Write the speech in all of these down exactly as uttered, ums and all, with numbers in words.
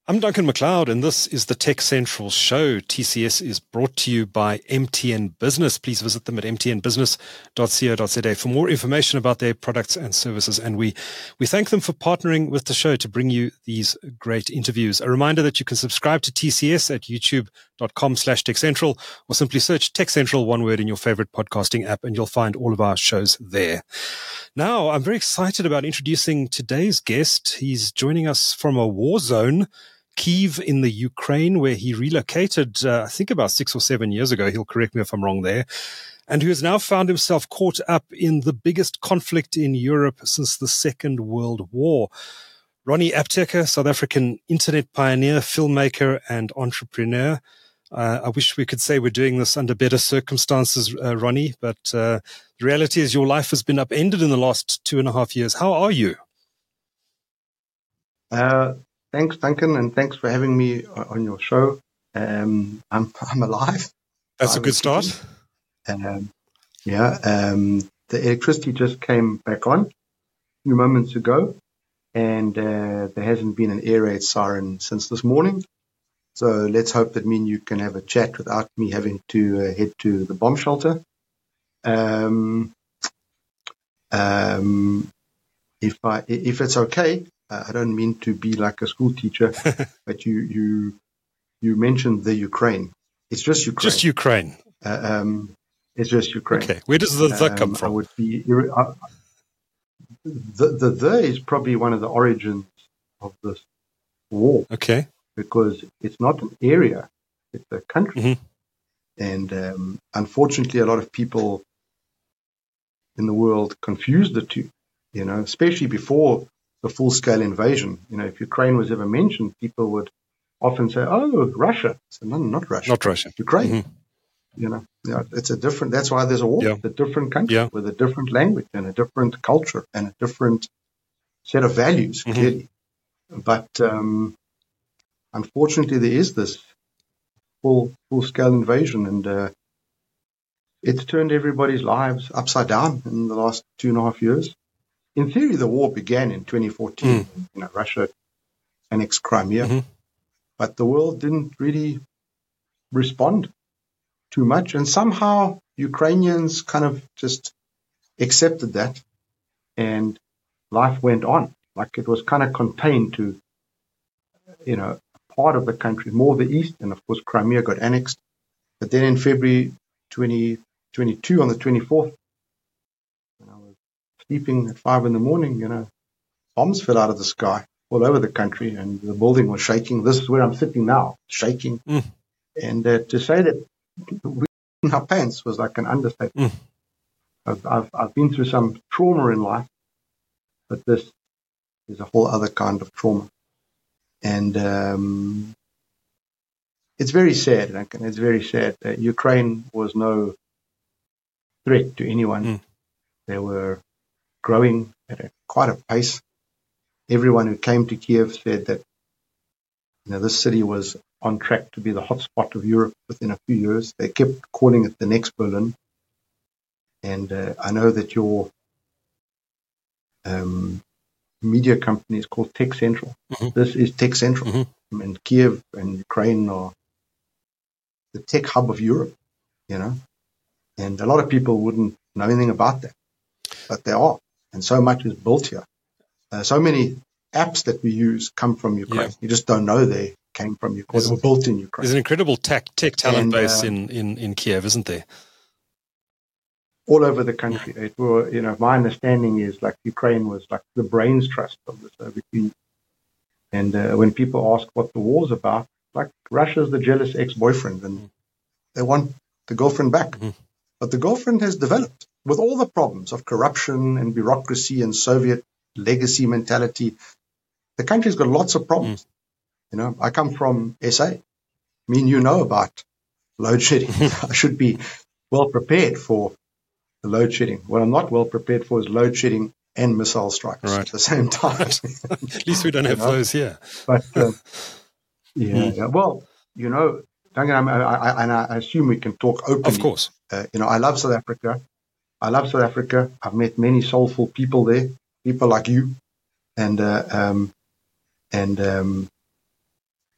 I'm Duncan McLeod, and this is the Tech Central Show. T C S is brought to you by M T N Business. Please visit them at m t n business dot co dot z a for more information about their products and services. And we, we thank them for partnering with the show to bring you these great interviews. A reminder that you can subscribe to T C S at youtube.com slash Tech Central, or simply search Tech Central, one word, in your favorite podcasting app, and you'll find all of our shows there. Now, I'm very excited about introducing today's guest. He's joining us from a war zone, Kyiv in the Ukraine, where he relocated, uh, I think about six or seven years ago. He'll correct me if I'm wrong there. And who has now found himself caught up in the biggest conflict in Europe since the Second World War. Ronnie Apteker, South African internet pioneer, filmmaker, and entrepreneur. Uh, I wish we could say we're doing this under better circumstances, uh, Ronnie, but uh, the reality is your life has been upended in the last two and a half years. How are you? Uh, thanks, Duncan, and thanks for having me on your show. Um, I'm I'm alive. That's I a good start. Um, yeah, um, the electricity just came back on a few moments ago, and uh, there hasn't been an air raid siren since this morning. So let's hope that me and you can have a chat without me having to uh, head to the bomb shelter. Um, um, if I, if it's okay, uh, I don't mean to be like a school teacher, but you, you, you mentioned the Ukraine. It's just Ukraine. Just Ukraine. Uh, um, it's just Ukraine. Okay. Where does the the um, come from? I would be, uh, the, the the is probably one of the origins of this war. Okay. Because it's not an area, it's a country. Mm-hmm. And um, unfortunately, a lot of people in the world confuse the two, you know, especially before the full-scale invasion. You know, if Ukraine was ever mentioned, people would often say, oh, Russia. So, no, not Russia. Not Russia. Ukraine. Mm-hmm. You know, yeah, it's a different, that's why there's a war. Yeah. It's a different country yeah. with a different language and a different culture and a different set of values, mm-hmm. clearly. But, um, unfortunately, there is this full full-scale invasion, and uh, it's turned everybody's lives upside down in the last two and a half years. In theory, the war began in twenty fourteen. Mm. You know, Russia annexed Crimea, mm-hmm. but the world didn't really respond too much, and somehow Ukrainians kind of just accepted that, and life went on. Like it was kind of contained to, you know, part of the country, more the east, and of course Crimea got annexed. But then in February twenty twenty-two, on the twenty-fourth, when I was sleeping at five in the morning, you know, bombs fell out of the sky all over the country, and the building was shaking. This is where I'm sitting now, shaking. Mm. And uh, to say that we in our pants was like an understatement. Mm. I've, I've I've been through some trauma in life, but this is a whole other kind of trauma. And um, it's very sad, Duncan. It's very sad. Uh, Ukraine was no threat to anyone. Mm. They were growing at a, quite a pace. Everyone who came to Kiev said that, you know, this city was on track to be the hotspot of Europe within a few years. They kept calling it the next Berlin. And uh, I know that your um, media company is called Tech Central. Mm-hmm. This is Tech Central. Mm-hmm. And Kiev and Ukraine are the tech hub of Europe, you know. And a lot of people wouldn't know anything about that, but they are. And so much is built here. Uh, so many apps that we use come from Ukraine. Yeah. You just don't know they came from Ukraine. They were built in Ukraine. There's an incredible tech, tech talent and, base uh, in, in, in Kiev, isn't there? All over the country. It were, you know, my understanding is like Ukraine was like the brains trust of the Soviet Union. And uh, when people ask what the war's about, like Russia's the jealous ex-boyfriend, and mm. they want the girlfriend back. Mm-hmm. But the girlfriend has developed with all the problems of corruption and bureaucracy and Soviet legacy mentality. The country's got lots of problems. Mm. You know, I come from S A. I mean, you know about load shedding. I should be well prepared for the load shedding. What I'm not well prepared for is load shedding and missile strikes right. at the same time. At least we don't have know? those here. But uh, yeah, mm. yeah, well, you know, Duncan, I, I, and I assume we can talk openly. Of course. Uh, you know, I love South Africa. I love South Africa. I've met many soulful people there, people like you, and uh, um, and um,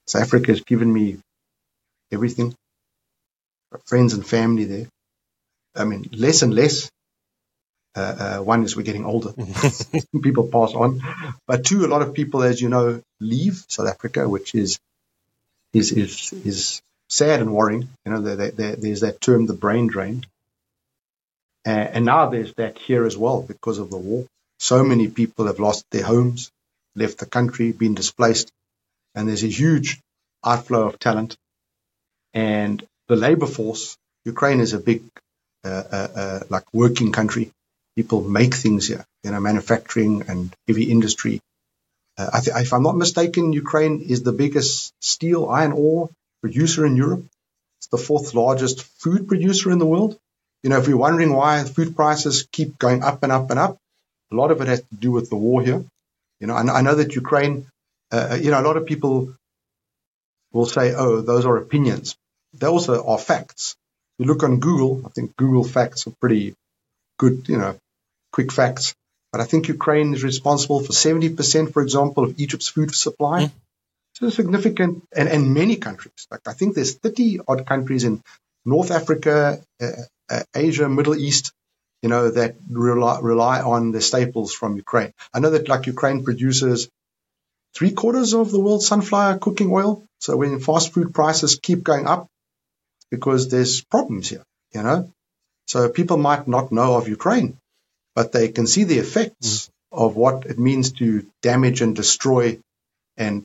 South Africa has given me everything. Got friends and family there. I mean, less and less. Uh, uh, one is we're getting older. People pass on. But two, a lot of people, as you know, leave South Africa, which is is is, is sad and worrying. You know, there, there, there's that term, the brain drain. Uh, and now there's that here as well because of the war. So many people have lost their homes, left the country, been displaced. And there's a huge outflow of talent. And the labor force, Ukraine is a big, uh, uh, uh, like working country. People make things here, you know, manufacturing and heavy industry. Uh, I th- if I'm not mistaken, Ukraine is the biggest steel, iron ore producer in Europe. It's the fourth largest food producer in the world. You know, if you're wondering why food prices keep going up and up and up, a lot of it has to do with the war here. You know, I, I know that Ukraine, uh, you know, a lot of people will say, oh, those are opinions. They also are facts. You look on Google, I think Google facts are pretty good, you know, quick facts. But I think Ukraine is responsible for seventy percent, for example, of Egypt's food supply. Mm. So significant, and, and many countries. Like I think there's thirty odd countries in North Africa, uh, uh, Asia, Middle East, you know, that rely, rely on the staples from Ukraine. I know that like Ukraine produces three quarters of the world's sunflower cooking oil. So when fast food prices keep going up, because there's problems here, you know. So people might not know of Ukraine, but they can see the effects mm. of what it means to damage and destroy and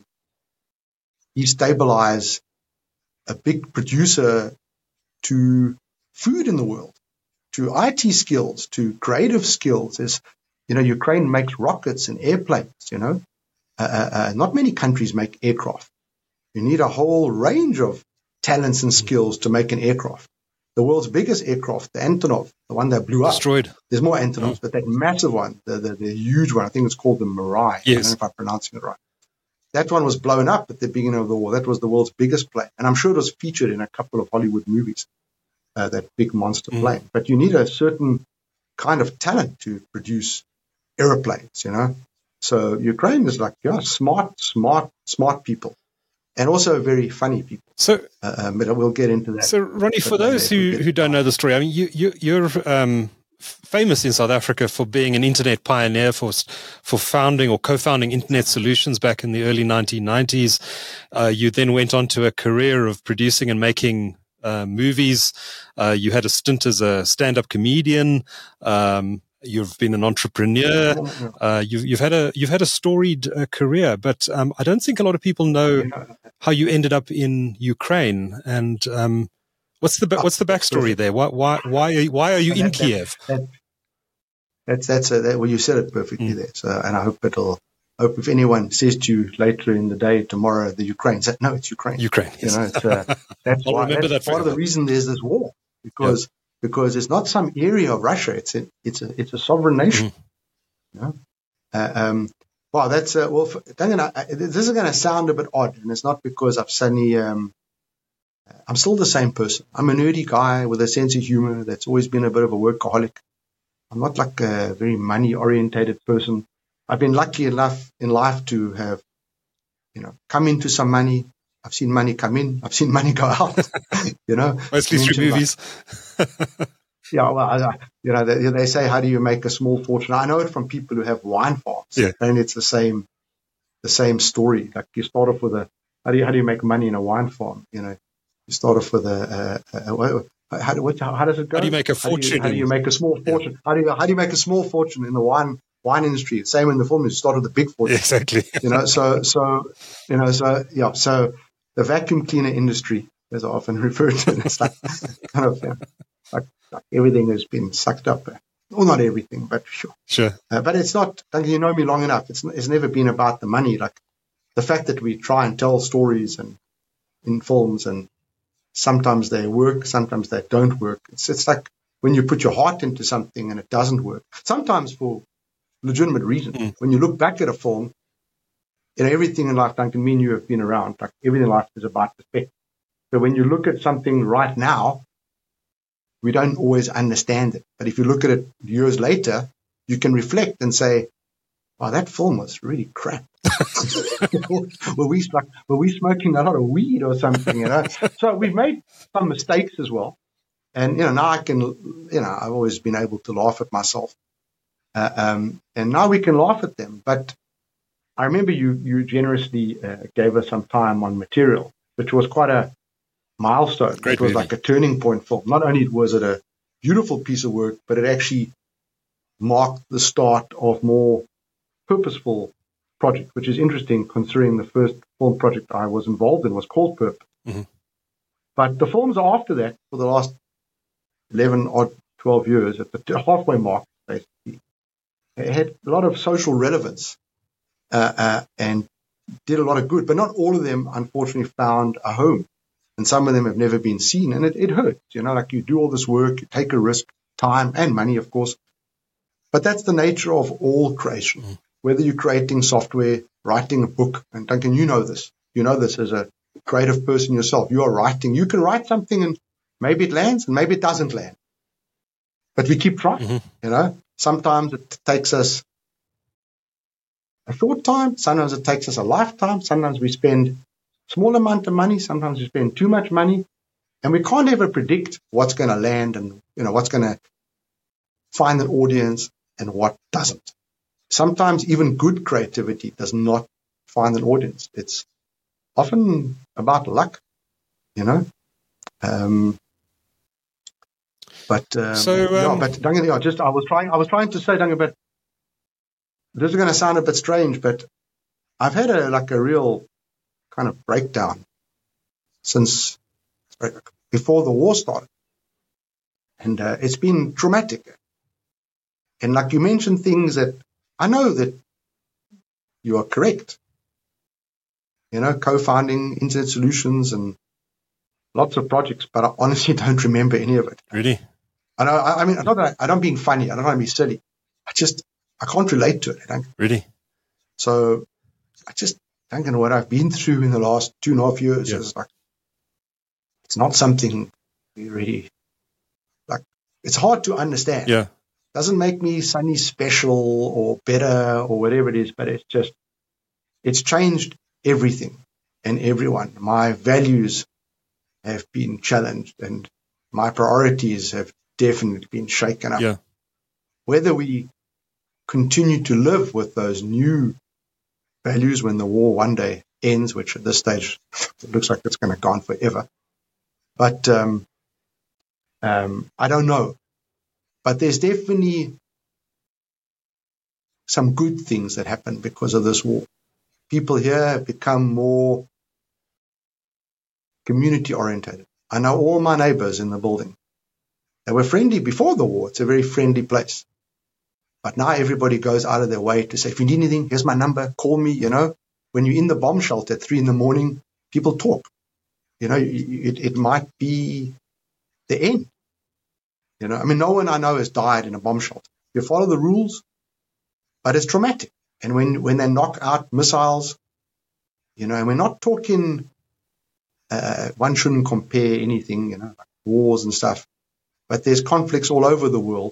destabilize a big producer to food in the world, to I T skills, to creative skills. Is, you know, Ukraine makes rockets and airplanes, you know. Uh, uh, not many countries make aircraft. You need a whole range of talents and skills to make an aircraft. The world's biggest aircraft, the Antonov, the one that blew up. Destroyed. There's more Antonovs, mm. but that massive one, the, the, the huge one, I think it's called the Mirai. Yes. I don't know if I'm pronouncing it right. That one was blown up at the beginning of the war. That was the world's biggest plane. And I'm sure it was featured in a couple of Hollywood movies, uh, that big monster mm. plane. But you need a certain kind of talent to produce airplanes, you know. So Ukraine is like, yeah, smart, smart, smart people. And also very funny people. So, uh, um, but we'll get into that. So, Ronnie, for those who, who don't know the story, I mean, you, you, you're um, famous in South Africa for being an internet pioneer, for for founding or co-founding Internet Solutions back in the early nineteen nineties. Uh, you then went on to a career of producing and making uh, movies. Uh, you had a stint as a stand-up comedian. Um, You've been an entrepreneur. Uh, you've, you've had a you've had a storied uh, career, but um, I don't think a lot of people know how you ended up in Ukraine. And um, what's the what's the backstory there? Why why why are you, why are you in Kiev? That, that's that's a, that, well, you said it perfectly mm. there. So, and I hope it'll. Hope if anyone says to you later in the day, tomorrow, the Ukraine, say, no, it's Ukraine. Ukraine. Yes. You know, it's, uh, that's I'll why, remember that's that part of the reason there's this war, because. Yep. Because it's not some area of Russia; it's a it's a it's a sovereign nation. Mm-hmm. You know? uh, um, well, that's uh, well. For, gonna, I, this is going to sound a bit odd, and it's not because I've suddenly. Um, I'm still the same person. I'm a nerdy guy with a sense of humor that's always been a bit of a workaholic. I'm not like a very money-orientated person. I've been lucky enough in life to have, you know, come into some money. I've seen money come in. I've seen money go out. You know, mostly through movies. yeah, well, I, you know, they, they say, "How do you make a small fortune?" I know it from people who have wine farms, yeah. and it's the same, the same story. Like you start off with a, how do you how do you make money in a wine farm? You know, you start off with a, a, a, a how, what, how does it go? How do you make a fortune? How do you, how do you make a small fortune? Yeah. How do you how do you make a small fortune in the wine wine industry? Same in the film. You start with a big fortune. Yeah, exactly. You know, so so you know, so yeah, so. The vacuum cleaner industry, as I often refer to it, it's like kind of yeah, like, like everything has been sucked up. Well, not everything, but sure. Sure. Uh, but it's not, you know me long enough. It's it's never been about the money. Like the fact that we try and tell stories and in films, and sometimes they work, sometimes they don't work. It's it's like when you put your heart into something and it doesn't work. Sometimes for legitimate reasons. Mm. When you look back at a film, you know, everything in life, Duncan, me and you have been around, like everything in life is about perspective. So when you look at something right now, we don't always understand it. But if you look at it years later, you can reflect and say, wow, that film was really crap. were we like, were we smoking a lot of weed or something? You know. So we've made some mistakes as well, and you know now I can, you know, I've always been able to laugh at myself, uh, um, and now we can laugh at them. But I remember you you generously uh, gave us some time on Material, which was quite a milestone. Great it was movie. like a turning point film. Not only was it a beautiful piece of work, but it actually marked the start of more purposeful project, which is interesting considering the first film project I was involved in was called Purpose. Mm-hmm. But the films after that, for the last eleven or twelve years, at the halfway mark, basically, had a lot of social relevance uh, uh, and did a lot of good. But not all of them, unfortunately, found a home. And some of them have never been seen. And it, it hurts. You know, like you do all this work, you take a risk, time and money, of course. But that's the nature of all creation. Mm. Whether you're creating software, writing a book, and Duncan, you know this. You know this as a creative person yourself. You are writing. You can write something and maybe it lands and maybe it doesn't land. But we keep trying, mm-hmm. you know. Sometimes it takes us a short time. Sometimes it takes us a lifetime. Sometimes we spend a small amount of money. Sometimes we spend too much money. And we can't ever predict what's going to land and, you know, what's going to find an audience and what doesn't. Sometimes even good creativity does not find an audience. It's often about luck, you know. Um, but um, so, um, yeah, but Duncan, yeah, just I was trying. I was trying to say, Duncan, but this is going to sound a bit strange, but I've had a like a real kind of breakdown since before the war started, and uh, it's been traumatic. And like you mentioned, things that I know that you are correct. You know, co-founding Internet Solutions and lots of projects, but I honestly don't remember any of it. Really? I know. I, I mean, I don't. I don't being funny. I don't want to be silly. I just I can't relate to it. I don't. Really? So I just don't know what I've been through in the last two and a half years. Yeah. It's like it's not something we really like. It's hard to understand. Yeah. Doesn't make me suddenly special or better or whatever it is, but it's just it's changed everything and everyone. My values have been challenged and my priorities have definitely been shaken up. Yeah. Whether we continue to live with those new values when the war one day ends, which at this stage it looks like it's going to go on forever. But um, um, I don't know. But there's definitely some good things that happen because of this war. People here have become more community oriented. I know all my neighbors in the building. They were friendly before the war. It's a very friendly place. But now everybody goes out of their way to say, if you need anything, here's my number, call me, you know. When you're in the bomb shelter at three in the morning, people talk. You know, it, it might be the end. You know, I mean, no one I know has died in a bomb shelter. You follow the rules, but it's traumatic. And when, when they knock out missiles, you know, and we're not talking, uh, one shouldn't compare anything, you know, like wars and stuff, but there's conflicts all over the world.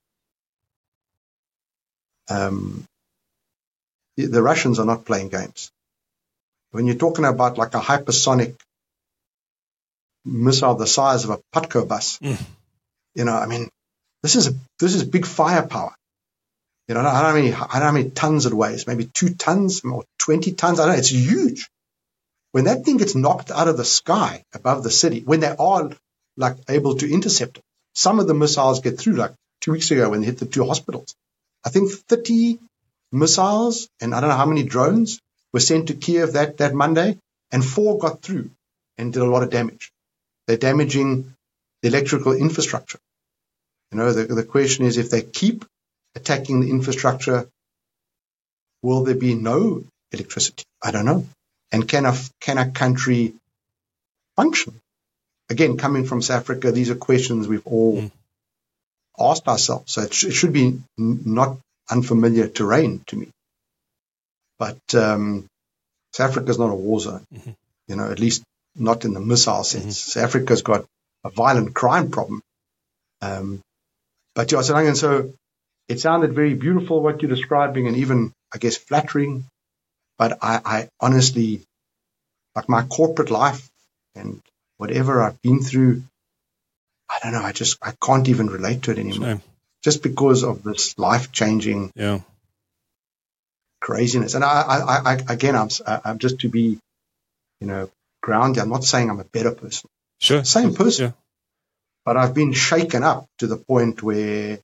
Um, the, the Russians are not playing games. When you're talking about like a hypersonic missile the size of a Putco bus, mm. you know, I mean, this is a, this is big firepower. You know, I don't know how many, I don't know how many tons it weighs, maybe two tons or twenty tons. I don't know. It's huge. When that thing gets knocked out of the sky above the city, when they are like able to intercept it, some of the missiles get through. Like two weeks ago when they hit the two hospitals, I think thirty missiles and I don't know how many drones were sent to Kiev that, that Monday, and four got through and did a lot of damage. They're damaging the electrical infrastructure. You know, the, the question is if they keep attacking the infrastructure, will there be no electricity? I don't know. And can a, can a country function? Again, coming from South Africa, these are questions we've all mm. asked ourselves. So it, sh- it should be n- not unfamiliar terrain to me. But um, South Africa is not a war zone, mm-hmm. you know, at least not in the missile sense. Mm-hmm. South Africa's got a violent crime problem. Um, but yeah, so, and so it sounded very beautiful what you're describing, and even I guess, flattering. But I, I honestly, like my corporate life and whatever I've been through, I don't know, I just, I can't even relate to it anymore. Shame. Just because of this life-changing yeah. craziness. And I, I, I again, I'm, I'm just to be, you know, grounded. I'm not saying I'm a better person. Sure. Same person. Yeah. But I've been shaken up to the point where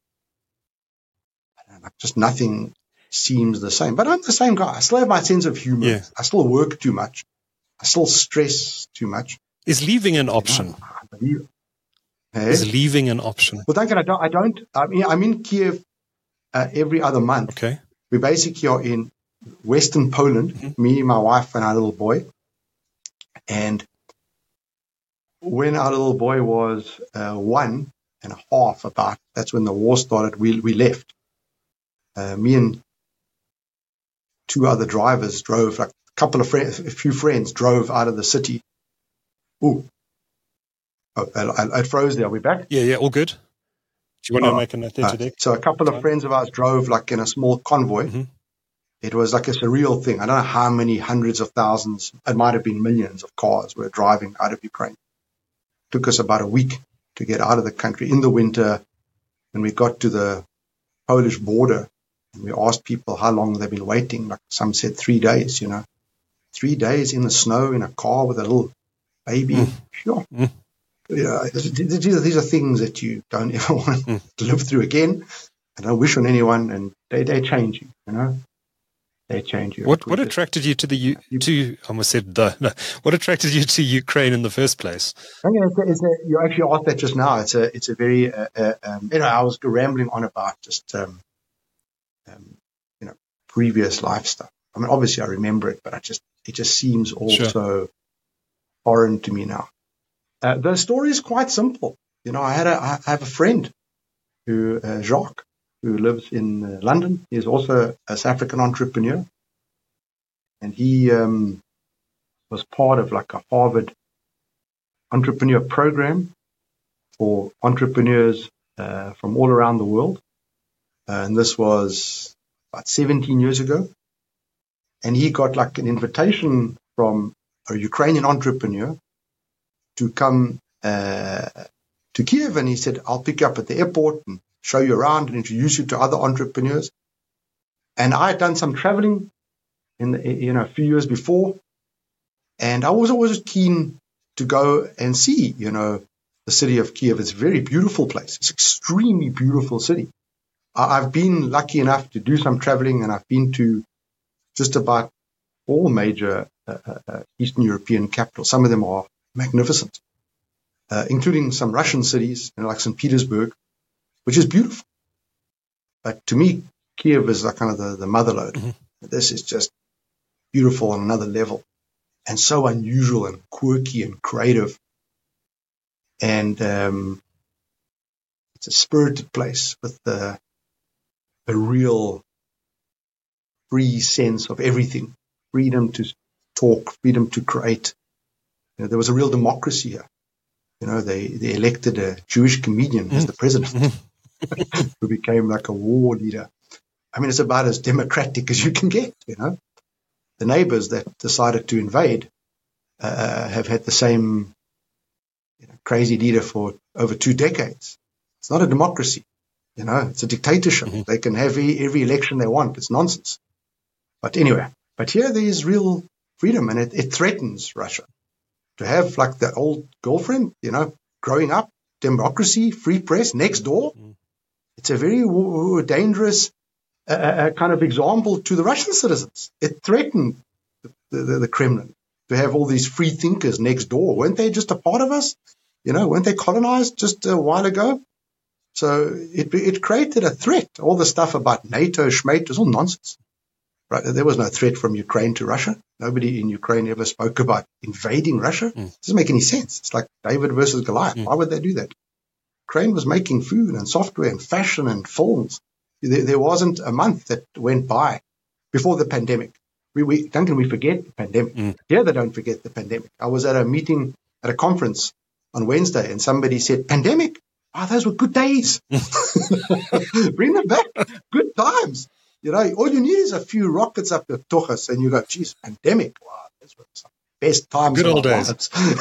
I don't know, just nothing seems the same. But I'm the same guy. I still have my sense of humor. Yeah. I still work too much. I still stress too much. Is leaving an option? You know, I believe, hey? Is leaving an option? Well, Duncan, I don't. I don't. I mean, I'm in Kiev uh, every other month. Okay. We basically are in Western Poland. Mm-hmm. Me, my wife, and our little boy. And when our little boy was uh, one and a half, about that's when the war started. We we left. Uh, me and two other drivers drove, like a couple of friends, a few friends drove out of the city. Ooh. Oh, I, I froze there. Are we back? Yeah, yeah, all good. Do you want oh, to make a note there uh, today? So a couple of friends of ours drove like in a small convoy. Mm-hmm. It was like a surreal thing. I don't know how many hundreds of thousands, it might have been millions of cars were driving out of Ukraine. It took us about a week to get out of the country in the winter. When we got to the Polish border, and we asked people how long they've been waiting. Like some said three days, you know. Three days in the snow in a car with a little baby. Mm. Sure. Mm. You know, these are, these are things that you don't ever want mm. to live through again. I don't wish on anyone, and they, they change you, you know. They change you. What what attracted you to the U, to I almost said the no, what attracted you to Ukraine in the first place? I mean, it's a, it's a, you actually asked that just now. It's a it's a very uh, uh, um, you know, I was rambling on about just um, um, you know, previous life stuff. I mean, obviously I remember it, but I just it just seems all sure. so foreign to me now. Uh, the story is quite simple. You know, I had a I have a friend who uh, Jacques, who lives in uh, London. He is also a South African entrepreneur. And he um, was part of like a Harvard entrepreneur program for entrepreneurs uh, from all around the world. Uh, and this was about seventeen years ago. And he got like an invitation from a Ukrainian entrepreneur to come uh, to Kiev. And he said, I'll pick you up at the airport and show you around and introduce you to other entrepreneurs. And I had done some traveling in the, you know, a few years before. And I was always keen to go and see, you know, the city of Kiev. It's a very beautiful place. It's an extremely beautiful city. I've been lucky enough to do some traveling, and I've been to just about all major uh, uh, Eastern European capitals. Some of them are magnificent, uh, including some Russian cities, you know, like Saint Petersburg, which is beautiful. But to me, Kiev is like kind of the, the motherlode. Mm-hmm. This is just beautiful on another level, and so unusual and quirky and creative. And um, it's a spirited place with the a real free sense of everything, freedom to talk, freedom to create. You know, there was a real democracy here. You know, they, they elected a Jewish comedian mm. as the president, mm. who became like a war leader. I mean, it's about as democratic as you can get, you know. The neighbors that decided to invade uh, have had the same you know, crazy leader for over two decades. It's not a democracy. You know, it's a dictatorship. Mm-hmm. They can have every, every election they want. It's nonsense. But anyway, but here there is real freedom, and it, it threatens Russia. To have like the old girlfriend, you know, growing up, democracy, free press, next door. Mm. It's a very w- dangerous uh, uh, kind of example to the Russian citizens. It threatened the, the, the Kremlin to have all these free thinkers next door. Weren't they just a part of us? You know, weren't they colonized just a while ago? So it it created a threat. All the stuff about NATO, Schmate, was all nonsense. Right? There was no threat from Ukraine to Russia. Nobody in Ukraine ever spoke about invading Russia. Mm. It doesn't make any sense. It's like David versus Goliath. Mm. Why would they do that? Ukraine was making food and software and fashion and films. There, there wasn't a month that went by before the pandemic. We, we Duncan, we forget the pandemic. Mm. Here they don't forget the pandemic. I was at a meeting at a conference on Wednesday, and somebody said, pandemic? Oh, those were good days. Bring them back. Good times. You know, all you need is a few rockets up your tuchus, and you go, geez, pandemic. Wow, that's what some best times. Good old days.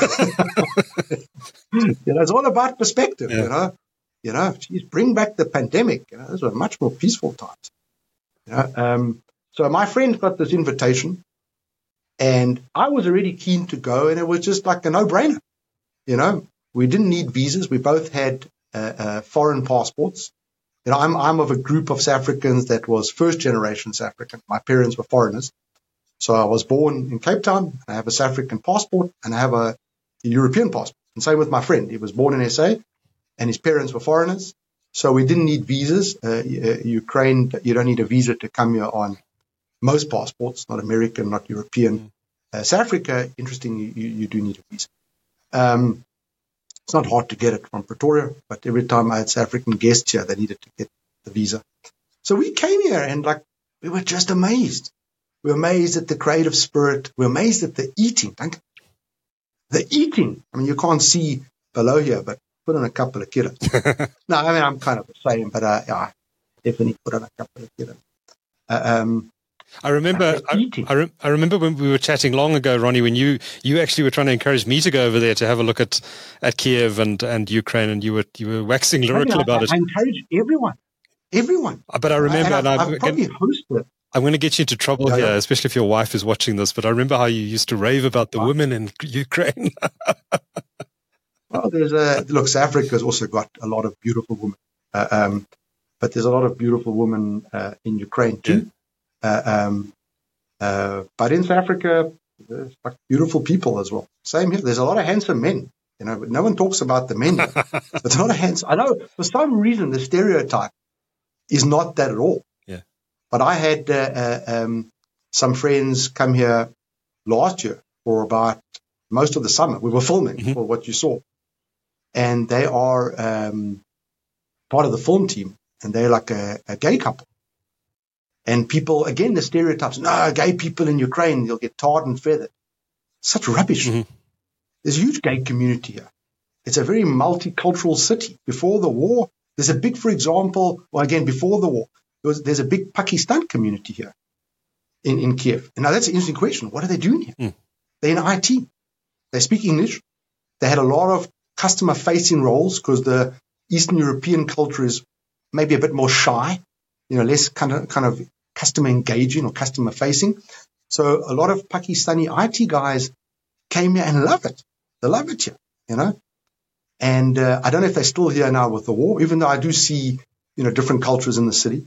You know, it's all about perspective, yeah. you know. You know, geez, bring back the pandemic. You know, those were much more peaceful times. You know, um, so my friend got this invitation, and I was already keen to go, and it was just like a no-brainer. You know, we didn't need visas. We both had uh, uh, foreign passports. You know, I'm I'm of a group of South Africans that was first generation South African. My parents were foreigners, so I was born in Cape Town. I have a South African passport, and I have a, a European passport. And same with my friend. He was born in S A, and his parents were foreigners, so we didn't need visas. Uh, Ukraine, you don't need a visa to come here on most passports, not American, not European. Uh, South Africa, interestingly, you, you do need a visa. Um, it's not hard to get it from Pretoria, but every time I had South African guests here, they needed to get the visa. So we came here, and like we were just amazed. We were amazed at the creative spirit. We were amazed at the eating. The eating. I mean, you can't see below here, but put on a couple of kilos. No, I mean, I'm kind of the same, but uh, yeah, definitely put on a couple of kilos. Uh, um, I remember. I, I, re- I remember when we were chatting long ago, Ronnie, when you, you actually were trying to encourage me to go over there to have a look at, at Kiev and, and Ukraine, and you were you were waxing lyrical I, about I, it. I encourage everyone, everyone. But I remember, and, and I've, I've probably hosted. I'm going to get you into trouble yeah, here, yeah. especially if your wife is watching this. But I remember how you used to rave about the wow. women in Ukraine. Well, there's a look. South Africa's also got a lot of beautiful women, uh, um, but there's a lot of beautiful women uh, in Ukraine too. Yeah. Uh, um, uh, but in South Africa, there's like beautiful people as well. Same here. There's a lot of handsome men. You know, no one talks about the men. It's not a handsome. I know for some reason the stereotype is not that at all. Yeah. But I had uh, uh, um, some friends come here last year for about most of the summer. We were filming mm-hmm. for what you saw. And they are um, part of the film team, and they're like a, a gay couple. And people, again, the stereotypes, no, gay people in Ukraine, they'll get tarred and feathered. Such rubbish. Mm-hmm. There's a huge gay community here. It's a very multicultural city. Before the war, there's a big, for example, well, again, before the war, there was, there's a big Pakistan community here in, in Kiev. And now that's an interesting question. What are they doing here? Mm. They're in I T. They speak English. They had a lot of customer-facing roles because the Eastern European culture is maybe a bit more shy, you know, less kind of kind of customer-engaging or customer-facing. So a lot of Pakistani I T guys came here and love it. They love it here, you know. And uh, I don't know if they're still here now with the war, even though I do see, you know, different cultures in the city.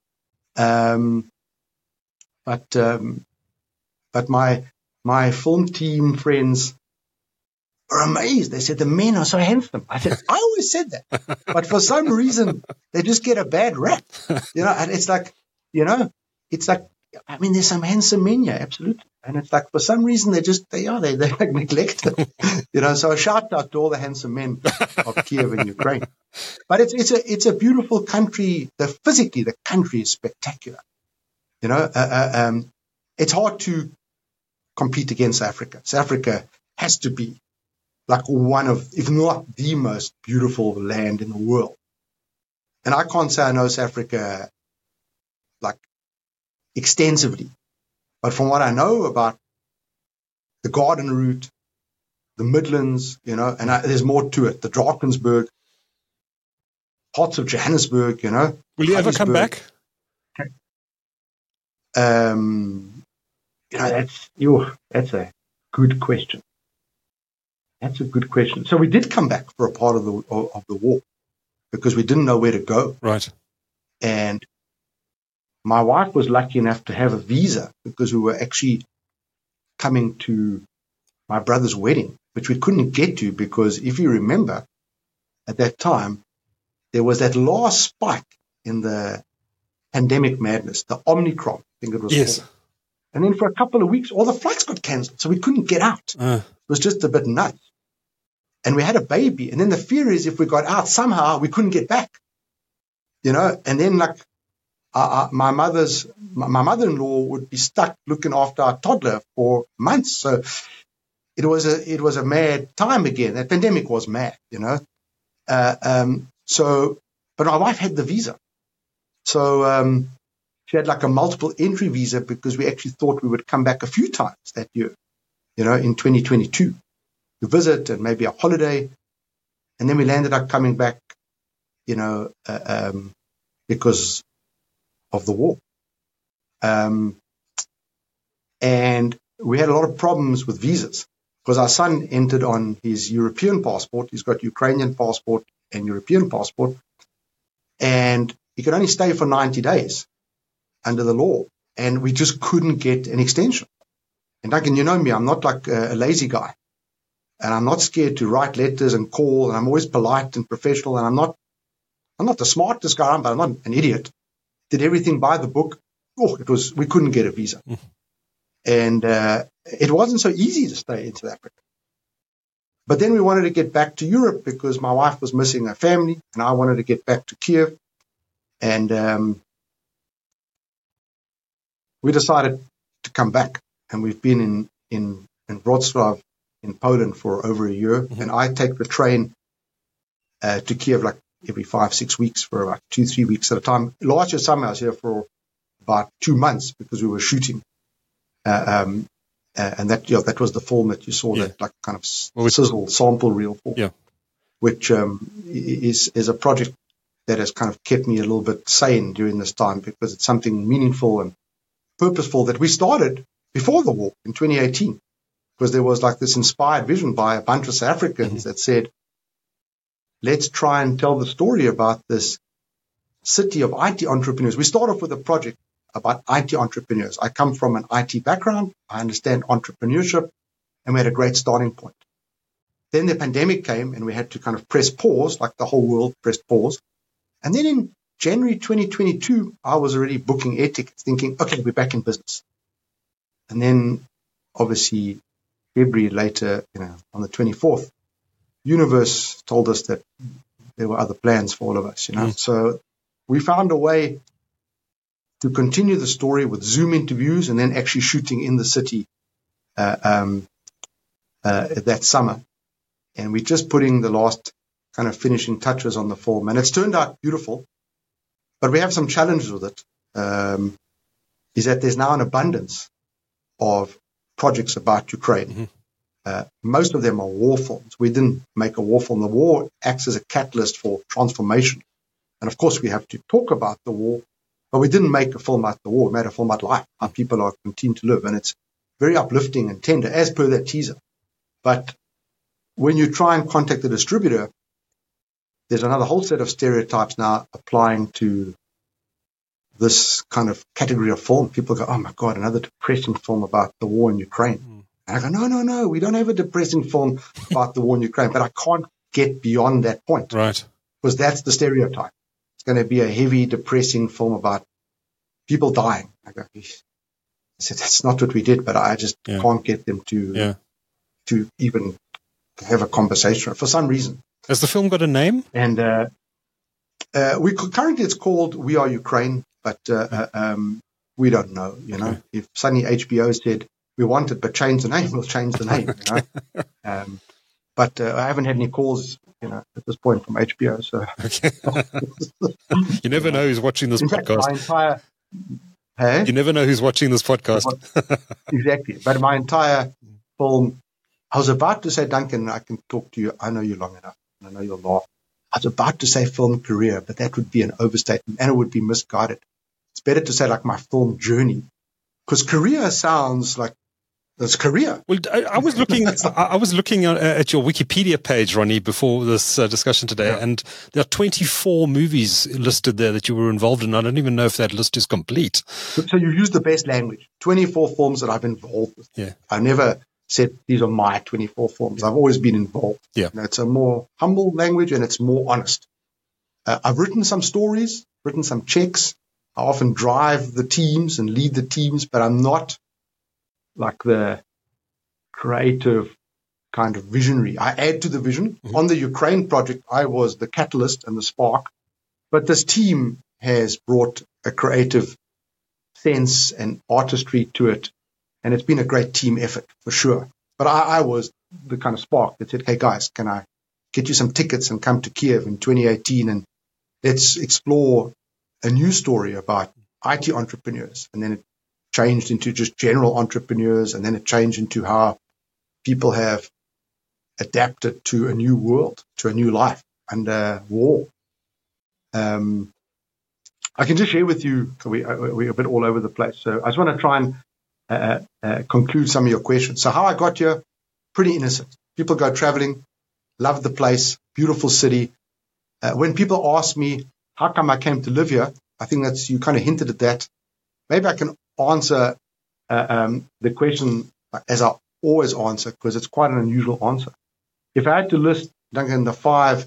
Um, but um, but my my film team friends were amazed. They said, the men are so handsome. I said, I always said that. But for some reason, they just get a bad rap. You know, and it's like, you know, it's like, I mean, there's some handsome men here, absolutely. And it's like, for some reason, they just, they are, they, they're like neglected. You know, so a shout out to all the handsome men of Kiev and Ukraine. But it's, it's a, it's a beautiful country. The physically, the country is spectacular. You know, uh, uh, um, it's hard to compete against Africa. South Africa has to be like one of, if not the most beautiful land in the world. And I can't say I know South Africa like extensively, but from what I know about the Garden Route, the Midlands, you know, and I, there's more to it, the Drakensberg, parts of Johannesburg, you know. Will you ever come back? Um, you know, that's, you, that's a good question. That's a good question. So we did come back for a part of the of the war because we didn't know where to go. Right. And my wife was lucky enough to have a visa because we were actually coming to my brother's wedding, which we couldn't get to because if you remember, at that time, there was that last spike in the pandemic madness, the Omicron, I think it was yes. called. And then for a couple of weeks, all the flights got cancelled, so we couldn't get out. Uh. It was just a bit nuts. And we had a baby. And then the fear is if we got out somehow, we couldn't get back. You know, and then like uh, uh, my mother's, my, my mother-in-law would be stuck looking after our toddler for months. So it was a, it was a mad time again. That pandemic was mad, you know. Uh, um, so, but my wife had the visa. So um, she had like a multiple entry visa because we actually thought we would come back a few times that year, you know, in twenty twenty-two to visit and maybe a holiday. And then we landed up coming back, you know, uh, um, because of the war. Um, and we had a lot of problems with visas because our son entered on his European passport. He's got Ukrainian passport and European passport. And he could only stay for ninety days under the law. And we just couldn't get an extension. And Duncan, you know me, I'm not like a, a lazy guy. And I'm not scared to write letters and call. And I'm always polite and professional. And I'm not, I'm not the smartest guy, but I'm not an idiot. Did everything by the book. Oh, it was, we couldn't get a visa. Mm. And uh, it wasn't so easy to stay in South Africa. But then we wanted to get back to Europe because my wife was missing her family and I wanted to get back to Kiev. And um, we decided to come back. And we've been in, in, in Wrocław in Poland for over a year. Mm-hmm. And I take the train uh, to Kiev like every five, six weeks for about two, three weeks at a time. Last year summer I was here for about two months because we were shooting. Uh, um, uh, and that, yeah, that was the film that you saw, yeah. that like kind of well, sizzle sample reel film, yeah. which um, is is a project that has kind of kept me a little bit sane during this time because it's something meaningful and purposeful that we started before the war in twenty eighteen, because there was like this inspired vision by a bunch of South Africans mm-hmm. that said, let's try and tell the story about this city of I T entrepreneurs. We start off with a project about I T entrepreneurs. I come from an I T background. I understand entrepreneurship, and we had a great starting point. Then the pandemic came, and we had to kind of press pause, like the whole world pressed pause. And then in January twenty twenty-two, I was already booking air tickets, thinking, okay, we're back in business. And then, obviously, February later, you know, on the twenty-fourth, universe told us that there were other plans for all of us, you know. Mm. So we found a way to continue the story with Zoom interviews and then actually shooting in the city uh, um, uh, that summer. And we're just putting the last kind of finishing touches on the film. And it's turned out beautiful, but we have some challenges with it, um, is that there's now an abundance of projects about Ukraine. Mm-hmm. Uh, most of them are war films. We didn't make a war film. The war acts as a catalyst for transformation. And of course, we have to talk about the war. But we didn't make a film about the war. We made a film about life, how people are continue to live. And it's very uplifting and tender, as per that teaser. But when you try and contact the distributor, there's another whole set of stereotypes now applying to this kind of category of film. People go, oh, my God, another depressing film about the war in Ukraine. Mm. And I go, no, no, no, we don't have a depressing film about the war in Ukraine. But I can't get beyond that point. Right. Because that's the stereotype. It's going to be a heavy, depressing film about people dying. I go, I said, that's not what we did, but I just yeah. can't get them to yeah. to even have a conversation for some reason. Has the film got a name? And uh, uh, we currently it's called We Are Ukraine, but uh, uh, um, we don't know. You know, okay. If suddenly H B O said we want it, but change the name, we'll change the name. Okay. You know? um, but uh, I haven't had any calls, you know, at this point from H B O. So okay. You never know who's watching this In podcast. Fact, my entire, hey? You never know who's watching this podcast. Exactly. But my entire film, I was about to say, Duncan, I can talk to you. I know you long enough. And I know you'll laugh. I was about to say film career, but that would be an overstatement and it would be misguided. It's better to say like my film journey, because career sounds like it's career. Well, I, I was looking. I, I was looking at your Wikipedia page, Ronnie, before this uh, discussion today, yeah. and there are twenty-four movies listed there that you were involved in. I don't even know if that list is complete. So, so you use the best language. twenty-four films that I've been involved with. Yeah, I never said these are my twenty-four films. I've always been involved. Yeah, you know, it's a more humble language and it's more honest. Uh, I've written some stories, written some checks. I often drive the teams and lead the teams, but I'm not like the creative kind of visionary. I add to the vision. Mm-hmm. On the Ukraine project, I was the catalyst and the spark, but this team has brought a creative sense and artistry to it, and it's been a great team effort for sure. But I, I was the kind of spark that said, hey guys, can I get you some tickets and come to Kiev in twenty eighteen and let's explore a new story about I T entrepreneurs, and then it changed into just general entrepreneurs, and then it changed into how people have adapted to a new world, to a new life under war. Um, I can just share with you, we, we're a bit all over the place, so I just want to try and uh, uh, conclude some of your questions. So how I got here, pretty innocent. People go traveling, love the place, beautiful city. Uh, when people ask me, how come I came to live here? I think that's, you kind of hinted at that. Maybe I can answer uh, um, the question as I always answer, because it's quite an unusual answer. If I had to list, Duncan, the five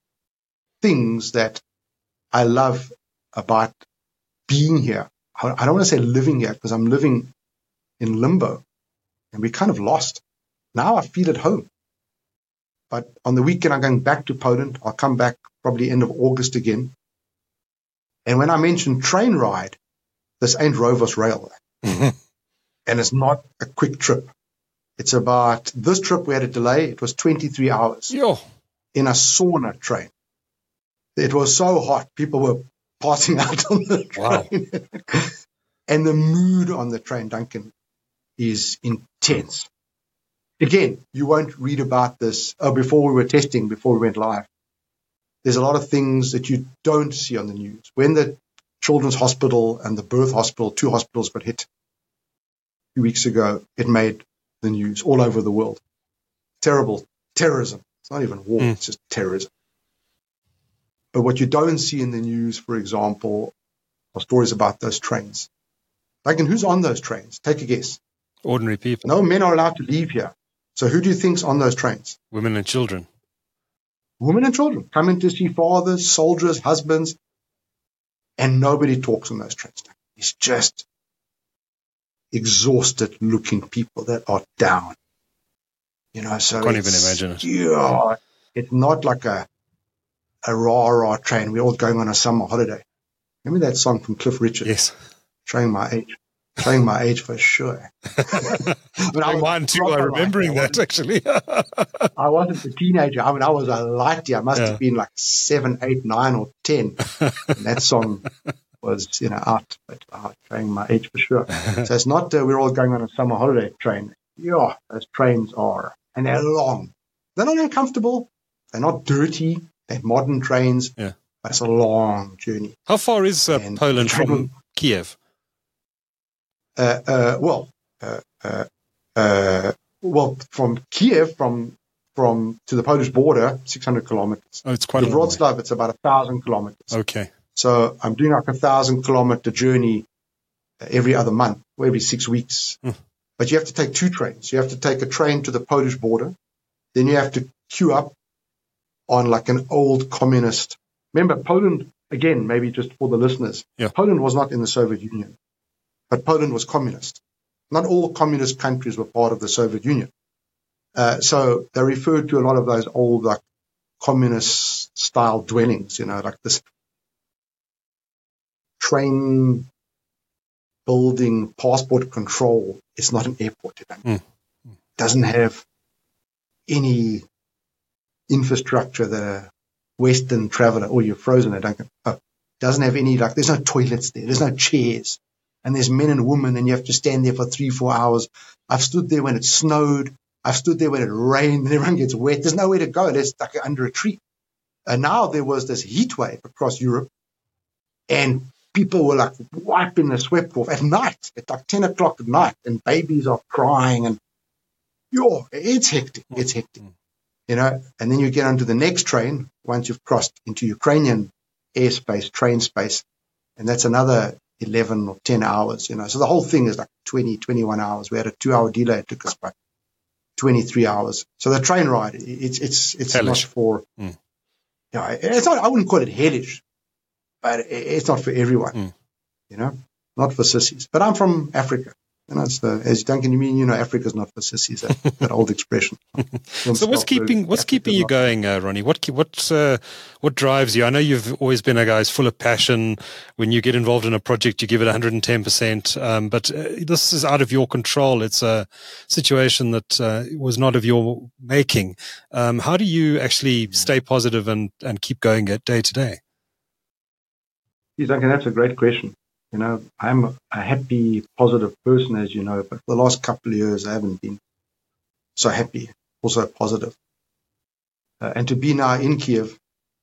things that I love about being here, I don't want to say living here, because I'm living in limbo and we're kind of lost. Now I feel at home. But on the weekend, I'm going back to Poland. I'll come back probably end of August again. And when I mentioned train ride, this ain't Rovos Rail. Mm-hmm. And it's not a quick trip. It's about, this trip we had a delay. It was twenty-three hours Yo. in a sauna train. It was so hot. People were passing out on the train. Wow. And the mood on the train, Duncan, is intense. Again, you won't read about this. Oh, before we were testing, before we went live, there's a lot of things that you don't see on the news. When the Children's Hospital and the Birth Hospital, two hospitals got hit a few weeks ago, it made the news all over the world. Terrible terrorism. It's not even war, mm. It's just terrorism. But what you don't see in the news, for example, are stories about those trains. Like, and who's on those trains? Take a guess. Ordinary people. No men are allowed to leave here. So who do you think's on those trains? Women and children. Women and children coming to see fathers, soldiers, husbands, and nobody talks on those trains. It's just exhausted-looking people that are down. You know, so I can't even imagine it. Yeah, it's not like a a rah-rah train. We're all going on a summer holiday. Remember that song from Cliff Richard? Yes. Showing my age. Showing my age for sure. I mean, mine too, I'm remembering that actually. I wasn't a teenager. I mean, I was a lighty. I must yeah. have been like seven, eight, nine, or ten. And that song was, you know, out, but uh, showing my age for sure. So it's not uh, we're all going on a summer holiday train. Yeah, those trains are. And they're long. They're not uncomfortable. They're not dirty. They're modern trains. Yeah. But it's a long journey. How far is uh, Poland from Kiev? Uh, uh, well, uh, uh, uh, well, from Kiev, from from to the Polish border, six hundred kilometers. Oh, it's quite the a long Wroclaw, it's about a thousand kilometers. Okay. So I'm doing like a thousand kilometer journey every other month, or every six weeks. Mm. But you have to take two trains. You have to take a train to the Polish border, then you have to queue up on like an old communist. Remember, Poland again, maybe just for the listeners. Yeah. Poland was not in the Soviet Union. But Poland was communist. Not all communist countries were part of the Soviet Union. Uh, so they referred to a lot of those old, like, communist-style dwellings, you know, like this train building passport control. It's not an airport. It mm. doesn't have any infrastructure that a Western traveler, or you're frozen, I don't oh, doesn't have any, like, there's no toilets there. There's no chairs. And there's men and women, and you have to stand there for three, four hours. I've stood there when it snowed. I've stood there when it rained, and everyone gets wet. There's nowhere to go. They're stuck under a tree. And now there was this heat wave across Europe, and people were like wiping the sweat off at night, at like ten o'clock at night, and babies are crying, and yo, it's hectic. It's hectic, you know. And then you get onto the next train once you've crossed into Ukrainian airspace, train space, and that's another eleven or ten hours, you know. So the whole thing is like twenty, twenty-one hours. We had a two-hour delay. It took us about twenty-three hours. So the train ride, it's it's it's hellish. Not for, mm. you know, it's not, I wouldn't call it hellish, but it's not for everyone, mm. you know, not for sissies. But I'm from Africa. You know, it's the, as Duncan, you mean, you know, Africa's not for sissies, that, that old expression. So what's keeping what's Africa's keeping you going, uh, Ronnie? What what uh, what drives you? I know you've always been a guy who's full of passion. When you get involved in a project, you give it one hundred ten percent. Um, but uh, this is out of your control. It's a situation that uh, was not of your making. Um, how do you actually stay positive and, and keep going at day to day? Duncan, that's a great question. You know, I'm a happy, positive person, as you know, but for the last couple of years, I haven't been so happy, also positive. Uh, and to be now in Kiev,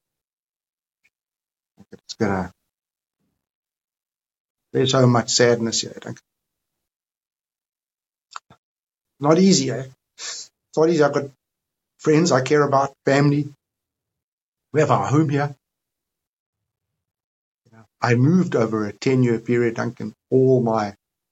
it's gonna, there's so much sadness here. I think. Not easy, eh? It's not easy. I've got friends I care about, family. We have our home here. I moved over a ten-year period, Duncan, all my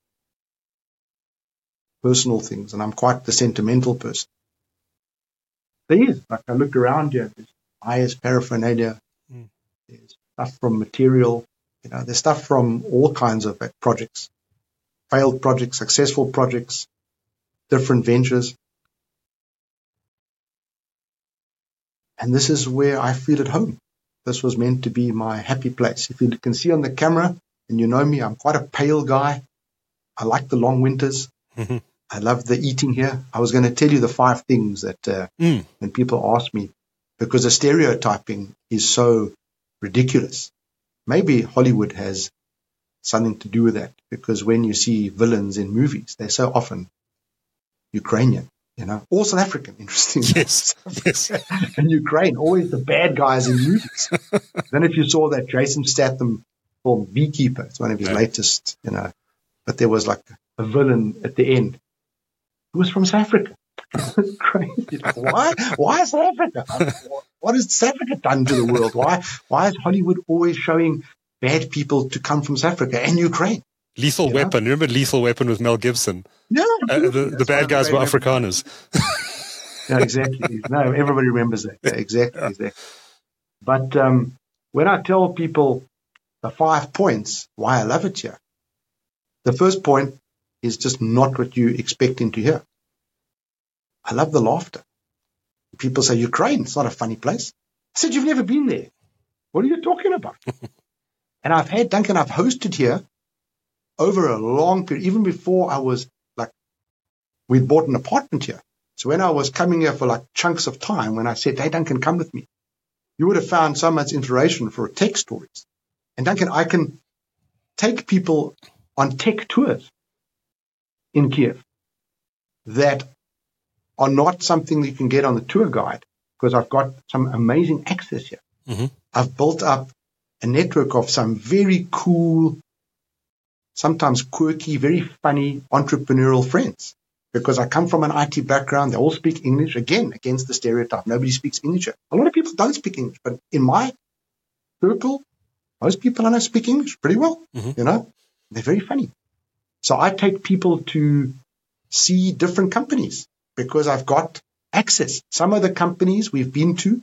personal things, and I'm quite the sentimental person. There is, like I look around here, there's buyers, paraphernalia, mm. there's stuff from material, you know, there's stuff from all kinds of projects, failed projects, successful projects, different ventures. And this is where I feel at home. This was meant to be my happy place. If you can see on the camera, and you know me, I'm quite a pale guy. I like the long winters. Mm-hmm. I love the eating here. I was going to tell you the five things that uh, mm. when people ask me, because the stereotyping is so ridiculous. Maybe Hollywood has something to do with that, because when you see villains in movies, they're so often Ukrainian. You know, or South African, interesting. Yes, yes. And Ukraine, always the bad guys in movies. Then if you saw that Jason Statham film Beekeeper, it's one of his yeah. latest, you know, but there was like a villain at the end who was from South Africa. It's crazy. Like, why? Why South Africa? What has South Africa done to the world? Why? Why is Hollywood always showing bad people to come from South Africa and Ukraine? Lethal Weapon. Know? Remember Lethal Weapon with Mel Gibson? No. Uh, the, the bad guys were Afrikaners. Yeah, exactly. No, everybody remembers that. Yeah, exactly, yeah. exactly. But um, when I tell people the five points why I love it here, the first point is just not what you expecting to hear. I love the laughter. People say, Ukraine, it's not a funny place. I said, you've never been there. What are you talking about? And I've had, Duncan, I've hosted here over a long period, even before I was like, we'd bought an apartment here. So when I was coming here for like chunks of time, when I said, hey, Duncan, come with me, you would have found so much inspiration for tech stories. And Duncan, I can take people on tech tours in Kiev that are not something that you can get on the tour guide, because I've got some amazing access here. Mm-hmm. I've built up a network of some very cool, sometimes quirky, very funny entrepreneurial friends, because I come from an I T background. They all speak English, again, against the stereotype. Nobody speaks English here. A lot of people don't speak English, but in my circle, most people I know speak English pretty well, mm-hmm. you know. They're very funny. So I take people to see different companies because I've got access. Some of the companies we've been to,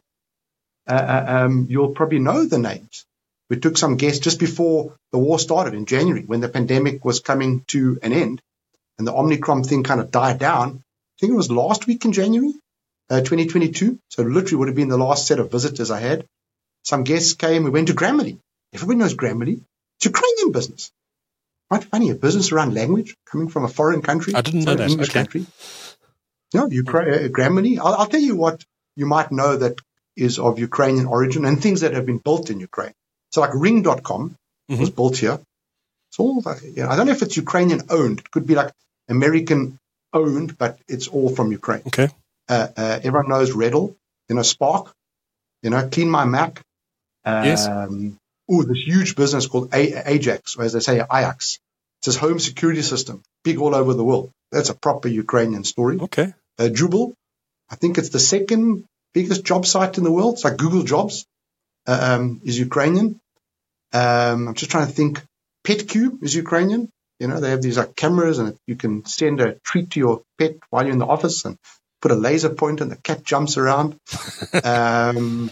uh, um, you'll probably know the names. We took some guests just before the war started in January, when the pandemic was coming to an end and the Omicron thing kind of died down. I think it was last week in January, uh, twenty twenty-two. So literally would have been the last set of visitors I had. Some guests came. We went to Grammarly. Everybody knows Grammarly. It's Ukrainian business. Quite funny, a business around language coming from a foreign country. I didn't know that. English okay. country. No, Ukra- uh, Grammarly. I'll, I'll tell you what you might know that is of Ukrainian origin and things that have been built in Ukraine. So like ring dot com mm-hmm. was built here. It's all, you know, I don't know if it's Ukrainian owned. It could be like American owned, but it's all from Ukraine. Okay. Uh, uh, everyone knows Redl, you know, Spark, you know, Clean My Mac. Um, yes. Oh, this huge business called A- Ajax, or as they say, Ajax. It's this home security system, big all over the world. That's a proper Ukrainian story. Okay. Uh, Jubal, I think it's the second biggest job site in the world. It's like Google Jobs, uh, um, is Ukrainian. Um, I'm just trying to think. PetCube is Ukrainian. You know, they have these like cameras and you can send a treat to your pet while you're in the office and put a laser pointer and the cat jumps around. um,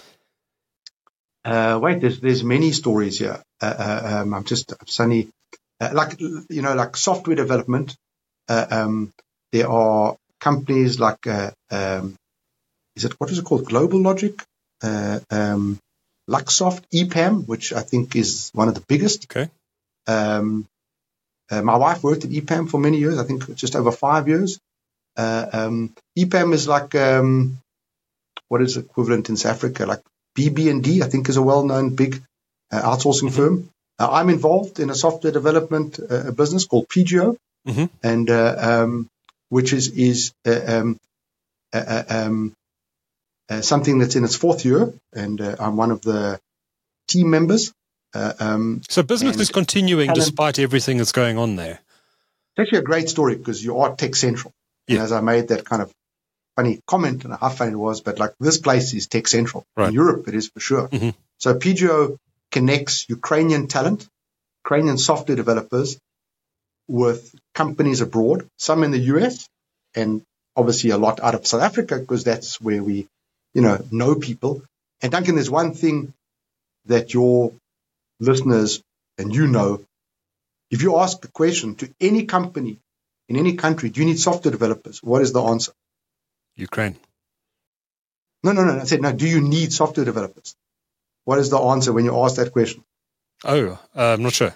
uh, wait, there's there's many stories here. Uh, uh, um, I'm just I'm suddenly uh, like you know like software development. Uh, um, there are companies like uh, um, is it what is it called? Global Logic, uh, um, Luxoft, E P A M, which I think is one of the biggest. Okay. Um, uh, my wife worked at E P A M for many years. I think just over five years. Uh, um, E P A M is like um, what is the equivalent in South Africa? Like B B and D, I think, is a well-known big uh, outsourcing mm-hmm. firm. Uh, I'm involved in a software development uh, business called P G O, mm-hmm. and uh, um, which is is uh, um, uh, um, uh, something that's in its fourth year, and uh, I'm one of the team members. Uh, um, so business is continuing talent. Despite everything that's going on there. It's actually a great story because you are tech central. Yeah. And as I made that kind of funny comment, and how funny it was, but like this place is tech central. Right. In Europe, it is for sure. Mm-hmm. So P G O connects Ukrainian talent, Ukrainian software developers with companies abroad, some in the U S and obviously a lot out of South Africa because that's where we, you know, know people. And Duncan, there's one thing that your listeners and you know, if you ask a question to any company in any country, do you need software developers? What is the answer? Ukraine. No, no, no. I said, no, do you need software developers? What is the answer when you ask that question? Oh, uh, I'm not sure.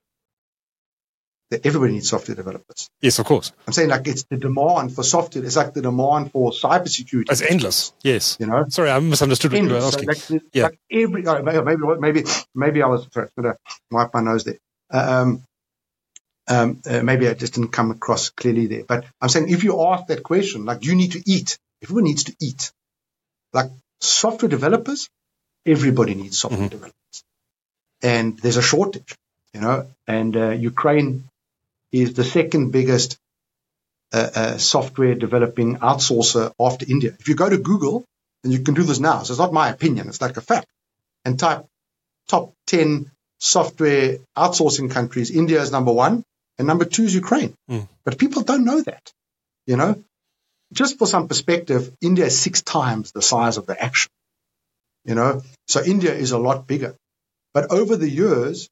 That everybody needs software developers. Yes, of course. I'm saying like it's the demand for software. It's like the demand for cybersecurity. It's endless. Yes. You know. Sorry, I misunderstood what you were asking. So like, yeah. Like every oh, maybe maybe maybe I was sorry, I'm gonna wipe my nose there. Um, um, uh, maybe I just didn't come across clearly there. But I'm saying if you ask that question, like, do you need to eat? Everyone needs to eat. Like software developers, everybody needs software mm-hmm. developers, and there's a shortage. You know, and uh, Ukraine is the second biggest uh, uh, software developing outsourcer after India. If you go to Google, and you can do this now, so it's not my opinion, it's like a fact, and type top ten software outsourcing countries, India is number one, and number two is Ukraine. Mm. But people don't know that, you know. Just for some perspective, India is six times the size of the action, you know. So India is a lot bigger. But over the years,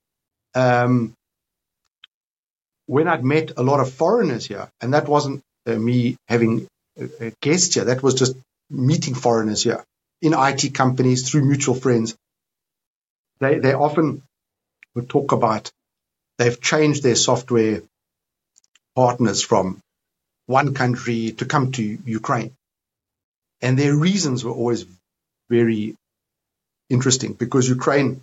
um, when I'd met a lot of foreigners here, and that wasn't uh, me having a, a guest here, that was just meeting foreigners here in I T companies through mutual friends, they, they often would talk about they've changed their software partners from one country to come to Ukraine. And their reasons were always very interesting because Ukraine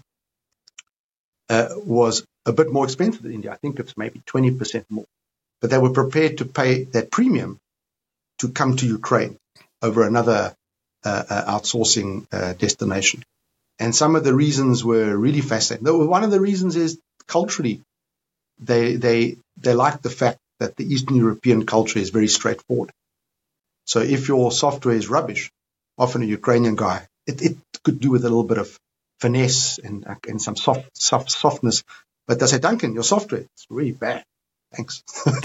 uh, was a bit more expensive than India. I think it's maybe twenty percent more. But they were prepared to pay that premium to come to Ukraine over another uh, uh, outsourcing uh, destination. And some of the reasons were really fascinating. One of the reasons is culturally, they they they like the fact that the Eastern European culture is very straightforward. So if your software is rubbish, often a Ukrainian guy, it, it could do with a little bit of finesse and and some soft, soft softness. But they say, Duncan, your software is really bad. Thanks.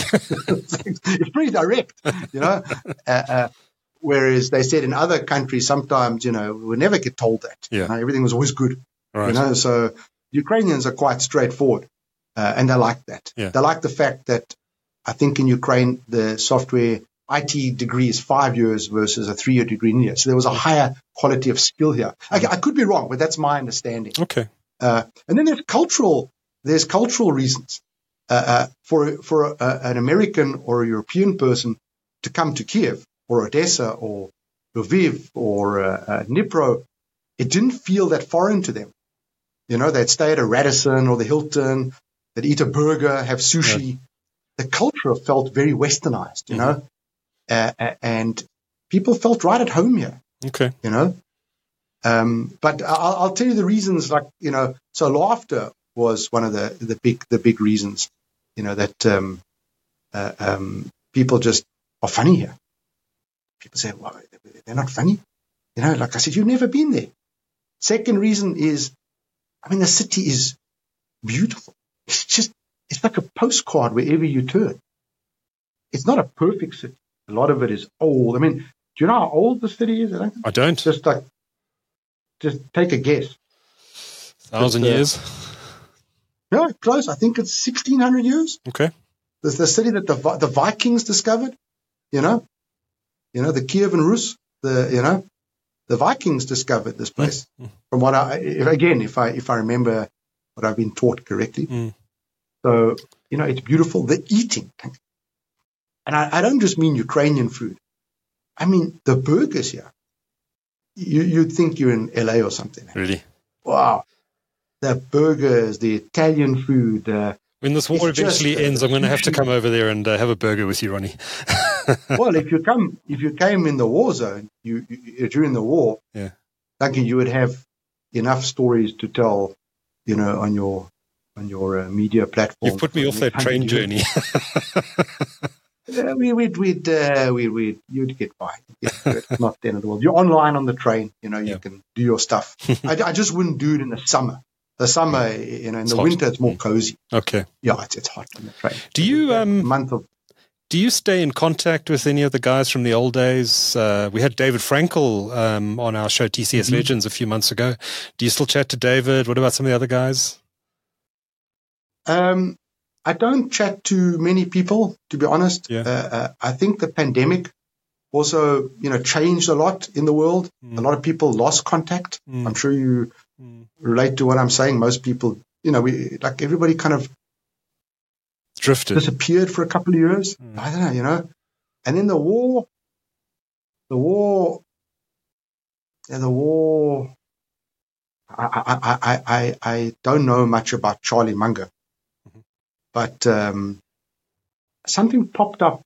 It's pretty direct, you know. Uh, uh, whereas they said in other countries, sometimes, you know, we never get told that. Yeah. You know, everything was always good. Right. You know, so Ukrainians are quite straightforward, uh, and they like that. Yeah. They like the fact that I think in Ukraine the software I T degree is five years versus a three-year degree in India. So there was a higher quality of skill here. I, I could be wrong, but that's my understanding. Okay. Uh, and then there's cultural. There's cultural reasons uh, uh, for for uh, an American or a European person to come to Kiev or Odessa or Lviv or uh, uh, Dnipro. It didn't feel that foreign to them. You know, they'd stay at a Radisson or the Hilton, they'd eat a burger, have sushi. Yeah. The culture felt very westernized, you mm-hmm. know, uh, and people felt right at home here. Okay. You know, um, but I'll, I'll tell you the reasons. Like, you know, so laughter was one of the, the big the big reasons, you know, that um, uh, um, people just are funny here. People say, well, they're not funny. You know, like I said, you've never been there. Second reason is, I mean, the city is beautiful. It's just, it's like a postcard wherever you turn. It's not a perfect city. A lot of it is old. I mean, do you know how old the city is? I don't. I don't. Just like, just take a guess. Thousand just, uh, years. No, close. I think it's sixteen hundred years. Okay. There's the city that the the Vikings discovered. You know, you know the Kievan Rus. The you know, the Vikings discovered this place. Mm. From what I if, again, if I if I remember what I've been taught correctly. Mm. So you know, it's beautiful. The eating, and I, I don't just mean Ukrainian food. I mean the burgers here. You you'd think you're in L A or something. Really? Wow. the burgers, the Italian food. Uh, when this war eventually just, ends, uh, I'm going to have to come over there and uh, have a burger with you, Ronnie. Well, if you come, if you came in the war zone, you, you during the war, yeah, Duncan, you would have enough stories to tell, you know, on your on your uh, media platform. You put me off that train journey. Yeah, we, we'd, we'd, uh, we, we'd, you'd get by. It's not the end of the world. You're online on the train, you know, you yeah. can do your stuff. I, I just wouldn't do it in the summer. The summer, you know, in it's the hot. winter, it's more cozy. Okay. Yeah, it's, it's hot on the train. Do you, um, month of, do you stay in contact with any of the guys from the old days? Uh, we had David Frankel um, on our show, T C S mm-hmm. Legends, a few months ago. Do you still chat to David? What about some of the other guys? Um, I don't chat to many people, to be honest. Yeah. Uh, uh, I think the pandemic also, you know, changed a lot in the world. Mm. A lot of people lost contact. Mm. I'm sure you mm. relate to what I'm saying. Most people, you know, we like everybody kind of drifted, disappeared for a couple of years. Mm. I don't know, you know. And then the war, the war, yeah, the war. I I I I I don't know much about Charlie Munger. But um, something popped up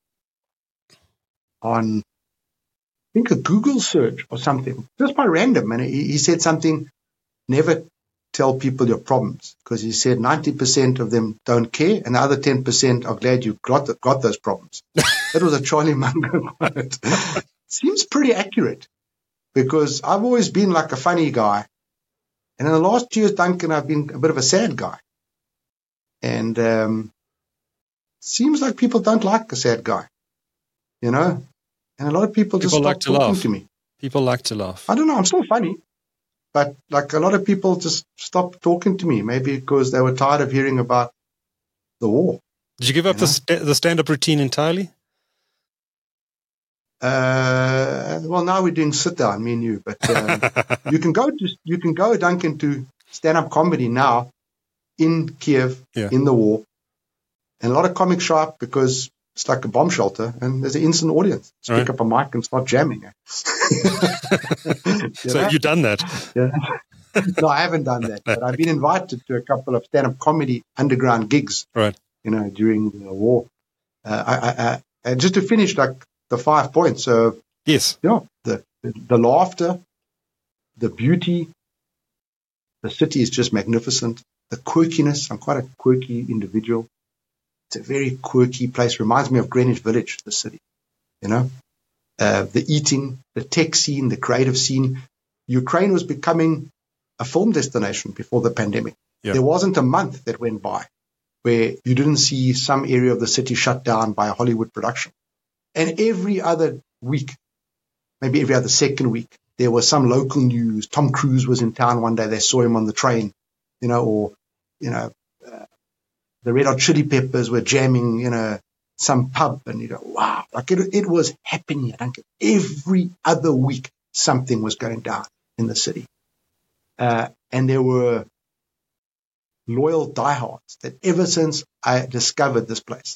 on, I think, a Google search or something, just by random. And he, he said something, never tell people your problems, because he said ninety percent of them don't care, and the other ten percent are glad you got, the, got those problems. That was a Charlie Munger quote. Seems pretty accurate, because I've always been like a funny guy. And in the last years, Duncan, I've been a bit of a sad guy. And um, seems like people don't like a sad guy, you know. And a lot of people, people just stop like to talking laugh. to me. People like to laugh. I don't know. I'm still funny, but like a lot of people just stopped talking to me. Maybe because they were tired of hearing about the war. Did you give up you the st- the stand-up routine entirely? Uh, well, now we're doing sit down, me and you. But um, you can go to you can go, Duncan, to stand-up comedy now. In Kiev, yeah. in the war, and a lot of comic shop, because it's like a bomb shelter, and there's an instant audience. Just right. pick up a mic and start jamming. So know? You've done that? Yeah. No, I haven't done that, but I've been invited to a couple of stand-up comedy underground gigs. Right. You know, during the war. Uh, I, I, I, and just to finish, like the five points. So yes, yeah, the the, the laughter, the beauty. The city is just magnificent. The quirkiness, I'm quite a quirky individual. It's a very quirky place. Reminds me of Greenwich Village, the city, you know. Uh, the eating, the tech scene, the creative scene. Ukraine was becoming a film destination before the pandemic. Yeah. There wasn't a month that went by where you didn't see some area of the city shut down by a Hollywood production. And every other week, maybe every other second week, there was some local news. Tom Cruise was in town one day. They saw him on the train, you know, or you know, uh, the Red Hot Chili Peppers were jamming, you know, some pub, and you go, wow, like it, it was happening. Every other week, something was going down in the city. Uh, and there were loyal diehards that ever since I discovered this place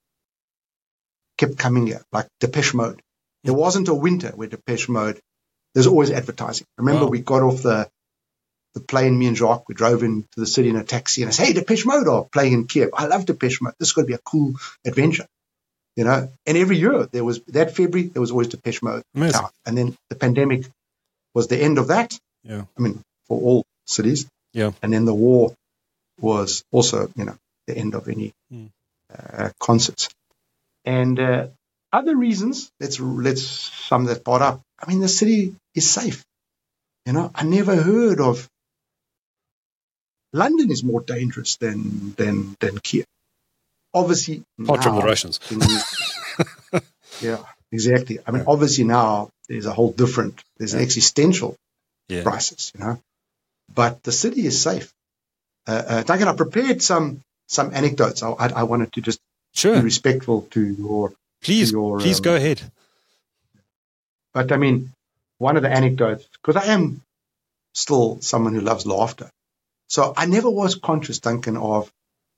kept coming here, like Depeche Mode. There wasn't a winter where Depeche Mode, there's always advertising. Remember, wow. we got off the the plane, me and Jacques, we drove into the city in a taxi, and I said, hey, Depeche Mode are playing in Kiev. I love Depeche Mode. This is going to be a cool adventure, you know. And every year, there was, that February, there was always Depeche Mode. Amazing. And then the pandemic was the end of that. Yeah. I mean, for all cities. Yeah. And then the war was also, you know, the end of any mm. uh, concerts. And uh, other reasons, let's, let's sum that part up. I mean, the city is safe. You know, I never heard of, London is more dangerous than than than Kiev. Obviously, apart from the Russians. Yeah, exactly. I mean, yeah. obviously now there's a whole different, there's yeah. an existential yeah. crisis, you know. But the city is safe. Uh, uh, Duncan, I prepared some some anecdotes. I, I, I wanted to just sure. be respectful to your. Please, to your, please um, go ahead. But I mean, one of the anecdotes, because I am still someone who loves laughter. So I never was conscious, Duncan, of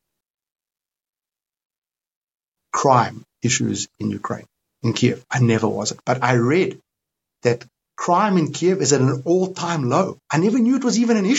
crime issues in Ukraine, in Kiev. I never was it. But I read that crime in Kiev is at an all-time low. I never knew it was even an issue.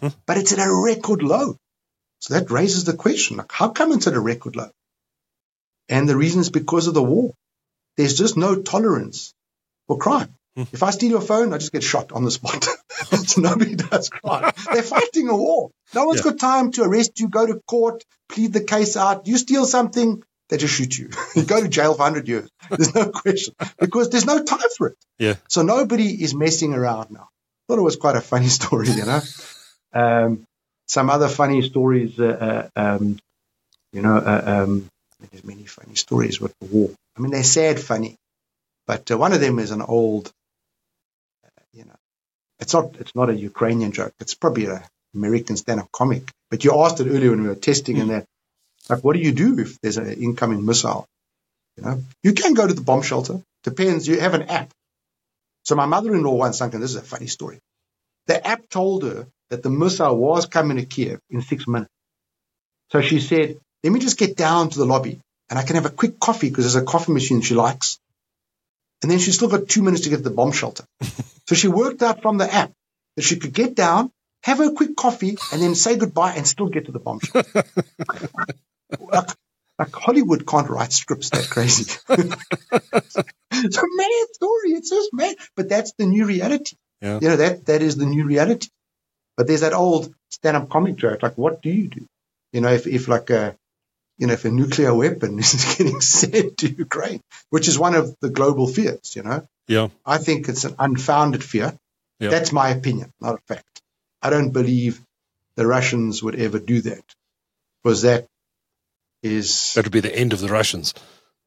Huh? But it's at a record low. So that raises the question, like, how come it's at a record low? And the reason is because of the war. There's just no tolerance for crime. Hmm. If I steal your phone, I just get shot on the spot. So nobody does crime. They're fighting a war. No one's Yeah. got time to arrest you, go to court, plead the case out. You steal something, they just shoot you. You go to jail for one hundred years. There's no question because there's no time for it. Yeah. So nobody is messing around now. I thought it was quite a funny story, you know. Um, some other funny stories, uh, uh, um, you know, uh, um, there's many funny stories with the war. I mean, they're sad funny, but uh, one of them is an old, uh, you know, it's not it's not a Ukrainian joke. It's probably an American stand-up comic. But you asked it earlier when we were testing, mm. and that, like, what do you do if there's an incoming missile? You know, you can go to the bomb shelter. Depends. You have an app. So my mother-in-law once, and this is a funny story. The app told her that the missile was coming to Kiev in six minutes. So she said, let me just get down to the lobby and I can have a quick coffee because there's a coffee machine she likes. And then she's still got two minutes to get to the bomb shelter. So she worked out from the app that she could get down, have a quick coffee, and then say goodbye and still get to the bomb shelter. like, like Hollywood can't write scripts that crazy. It's a mad story. It's just mad. But that's the new reality. Yeah. You know, that that is the new reality. But there's that old stand-up comic joke, like, what do you do? You know, if, if like a, you know, if a nuclear weapon is getting sent to Ukraine, which is one of the global fears, you know. Yeah. I think it's an unfounded fear. Yeah. That's my opinion, not a fact. I don't believe the Russians would ever do that, because that is... That would be the end of the Russians.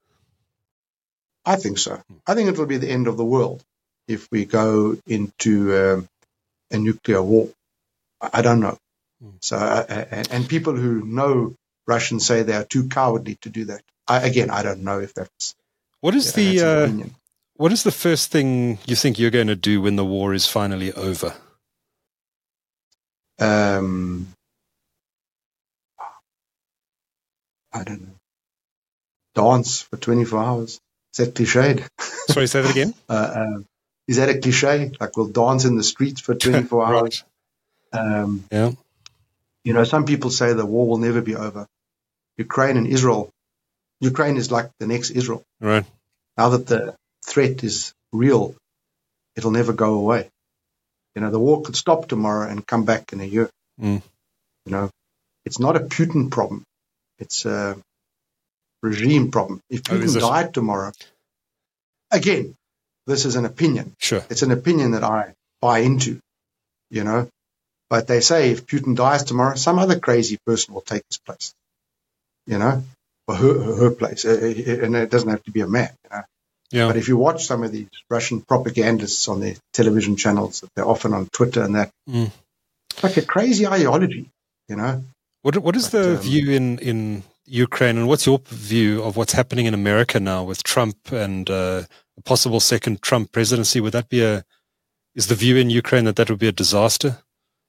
I think so. I think it will be the end of the world if we go into um, a nuclear war. I don't know. Mm. So, uh, and, and people who know Russians say they are too cowardly to do that. I, again, I don't know if that's. What is yeah, the uh, opinion. What is the first thing you think you're going to do when the war is finally over? Um, I don't know. Dance for twenty-four hours. Is that cliched? Sorry, say that again. uh, uh, is that a cliche? Like, we'll dance in the streets for twenty-four right. hours. Um, yeah. You know, some people say the war will never be over. Ukraine and Israel, Ukraine is like the next Israel. Right. Now that the threat is real, it'll never go away. You know, the war could stop tomorrow and come back in a year. Mm. You know, it's not a Putin problem. It's a regime problem. If Putin oh, died tomorrow, again, this is an opinion. Sure. It's an opinion that I buy into, you know. But they say if Putin dies tomorrow, some other crazy person will take his place, you know, or her, her place. And it doesn't have to be a man, you know. Yeah. But if you watch some of these Russian propagandists on their television channels, they're often on Twitter and that, mm. it's like a crazy ideology, you know. What What is but, the um, view in, in Ukraine, and what's your view of what's happening in America now with Trump and uh, a possible second Trump presidency? Would that be a, is the view in Ukraine that that would be a disaster?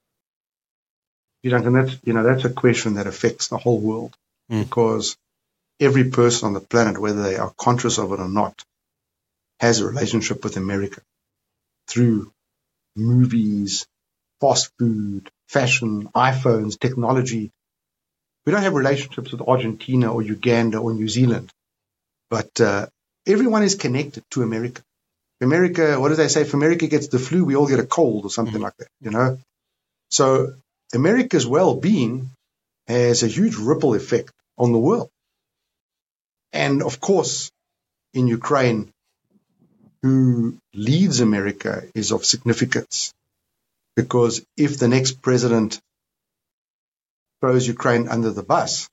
You know, and that's, you know, that's a question that affects the whole world mm. because every person on the planet, whether they are conscious of it or not, has a relationship with America through movies, fast food, fashion, iPhones, technology. We don't have relationships with Argentina or Uganda or New Zealand, but uh, everyone is connected to America. America, what do they say? If America gets the flu, we all get a cold or something mm. like that, you know? So America's well-being has a huge ripple effect on the world. And of course, in Ukraine, who leads America is of significance, because if the next president throws Ukraine under the bus,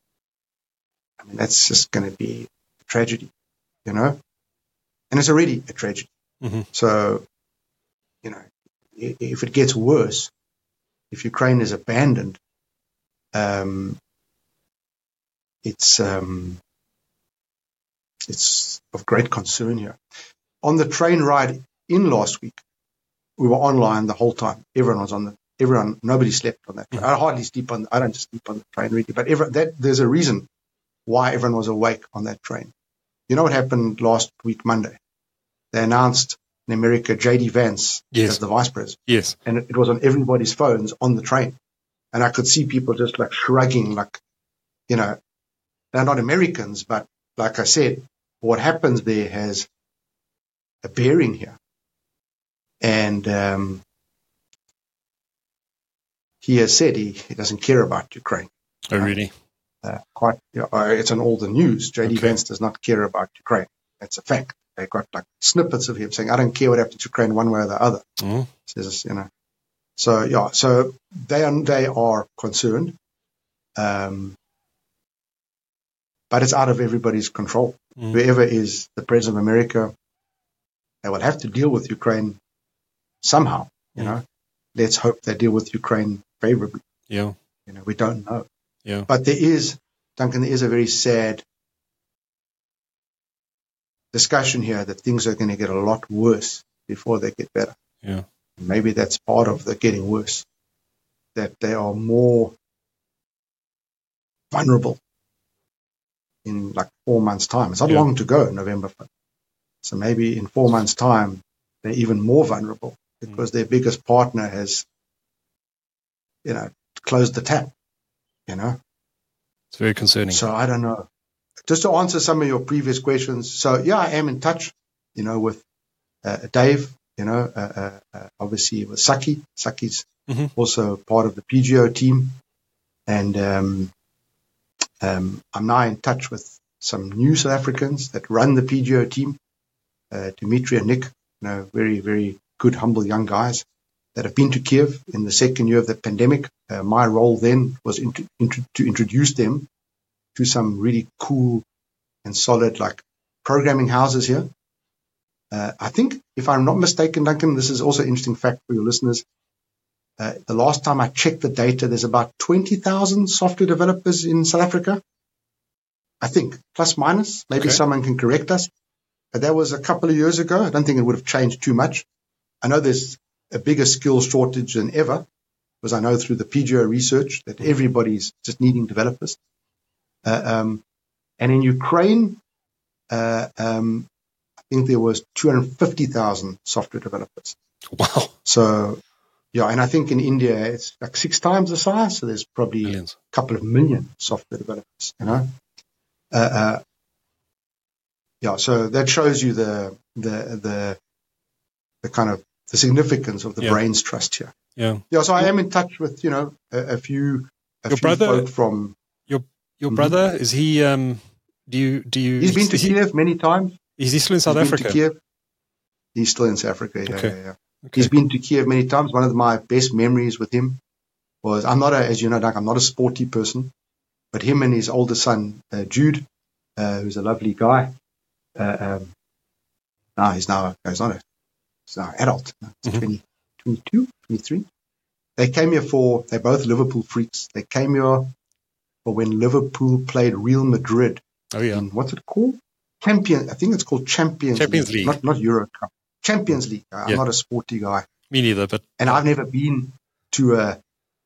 I mean, that's just going to be a tragedy, you know? And it's already a tragedy. Mm-hmm. So, you know, if it gets worse, if Ukraine is abandoned, um, it's um, it's of great concern here. On the train ride in last week, we were online the whole time. Everyone was on the everyone. Nobody slept on that train. I hardly sleep on. I don't just sleep on the train really, but every, that there's a reason why everyone was awake on that train. You know what happened last week Monday? They announced in America, J D Vance yes. as the vice president. Yes. And it, it was on everybody's phones on the train. And I could see people just like shrugging, like, you know, they're not Americans, but like I said, what happens there has a bearing here. And um, he has said he, he doesn't care about Ukraine. Oh, really? Uh, quite, you know, it's on all the news. J D Okay. Vance does not care about Ukraine. That's a fact. They got like snippets of him saying, "I don't care what happens to Ukraine, one way or the other." Oh. Says, you know. So yeah, so they are they are concerned, um, but it's out of everybody's control. Mm. Whoever is the president of America, they will have to deal with Ukraine somehow. You Mm. know, let's hope they deal with Ukraine favorably. Yeah. You know, we don't know. Yeah. But there is, Duncan, there is a very sad discussion here that things are going to get a lot worse before they get better. Yeah. Maybe that's part of the getting worse, that they are more vulnerable in like four months' time. It's not Yeah. long to go, November fifth. So maybe in four months' time, they're even more vulnerable because their biggest partner has, you know, closed the tap, you know. It's very concerning. So I don't know. Just to answer some of your previous questions. So yeah, I am in touch, you know, with uh, Dave, you know, uh, uh, uh, obviously with Saki. Saki's mm-hmm. also part of the P G O team. And um, um, I'm now in touch with some new South Africans that run the P G O team, uh, Dimitri and Nick, you know, very, very good, humble young guys that have been to Kiev in the second year of the pandemic. Uh, my role then was in to, in to introduce them to some really cool and solid like programming houses here. Uh, I think, if I'm not mistaken, Duncan, this is also an interesting fact for your listeners. Uh, the last time I checked the data, there's about twenty thousand software developers in South Africa. I think, plus minus. Maybe Okay. someone can correct us. But that was a couple of years ago. I don't think it would have changed too much. I know there's a bigger skill shortage than ever, because I know through the P G O research that everybody's just needing developers. Uh, um, and in Ukraine, uh, um, I think there was two hundred fifty thousand software developers. Wow. So, yeah, and I think in India it's like six times the size. So there's probably Millions. a couple of million software developers, you know. Uh, uh, yeah, so that shows you the the the the kind of the significance of the Yeah. brains trust here. Yeah. Yeah, so I am in touch with, you know, a, a few a Your few brother- folk from. Your Mhm. brother, is he, um, do you, do you, He's been to is he, Kiev many times. is he still in South He's Africa? been to Kiev. He's still in South Africa. Yeah, Okay. yeah, yeah. Okay. He's been to Kiev many times. One of my best memories with him was, I'm not a, as you know, Doug, I'm not a sporty person, but him and his older son, uh, Jude, uh, who's a lovely guy. Uh, um, no, he's now, he's not a, he's now an adult. No, he's Mhm. twenty, twenty-two, twenty-three. They came here for, they're both Liverpool freaks. They came here for when Liverpool played Real Madrid. Oh, yeah. In, what's it called? Champion. I think it's called Champions, Champions League. Not, not Euro Cup. Champions League. I'm Yeah. not a sporty guy. Me neither, but And I've never been to a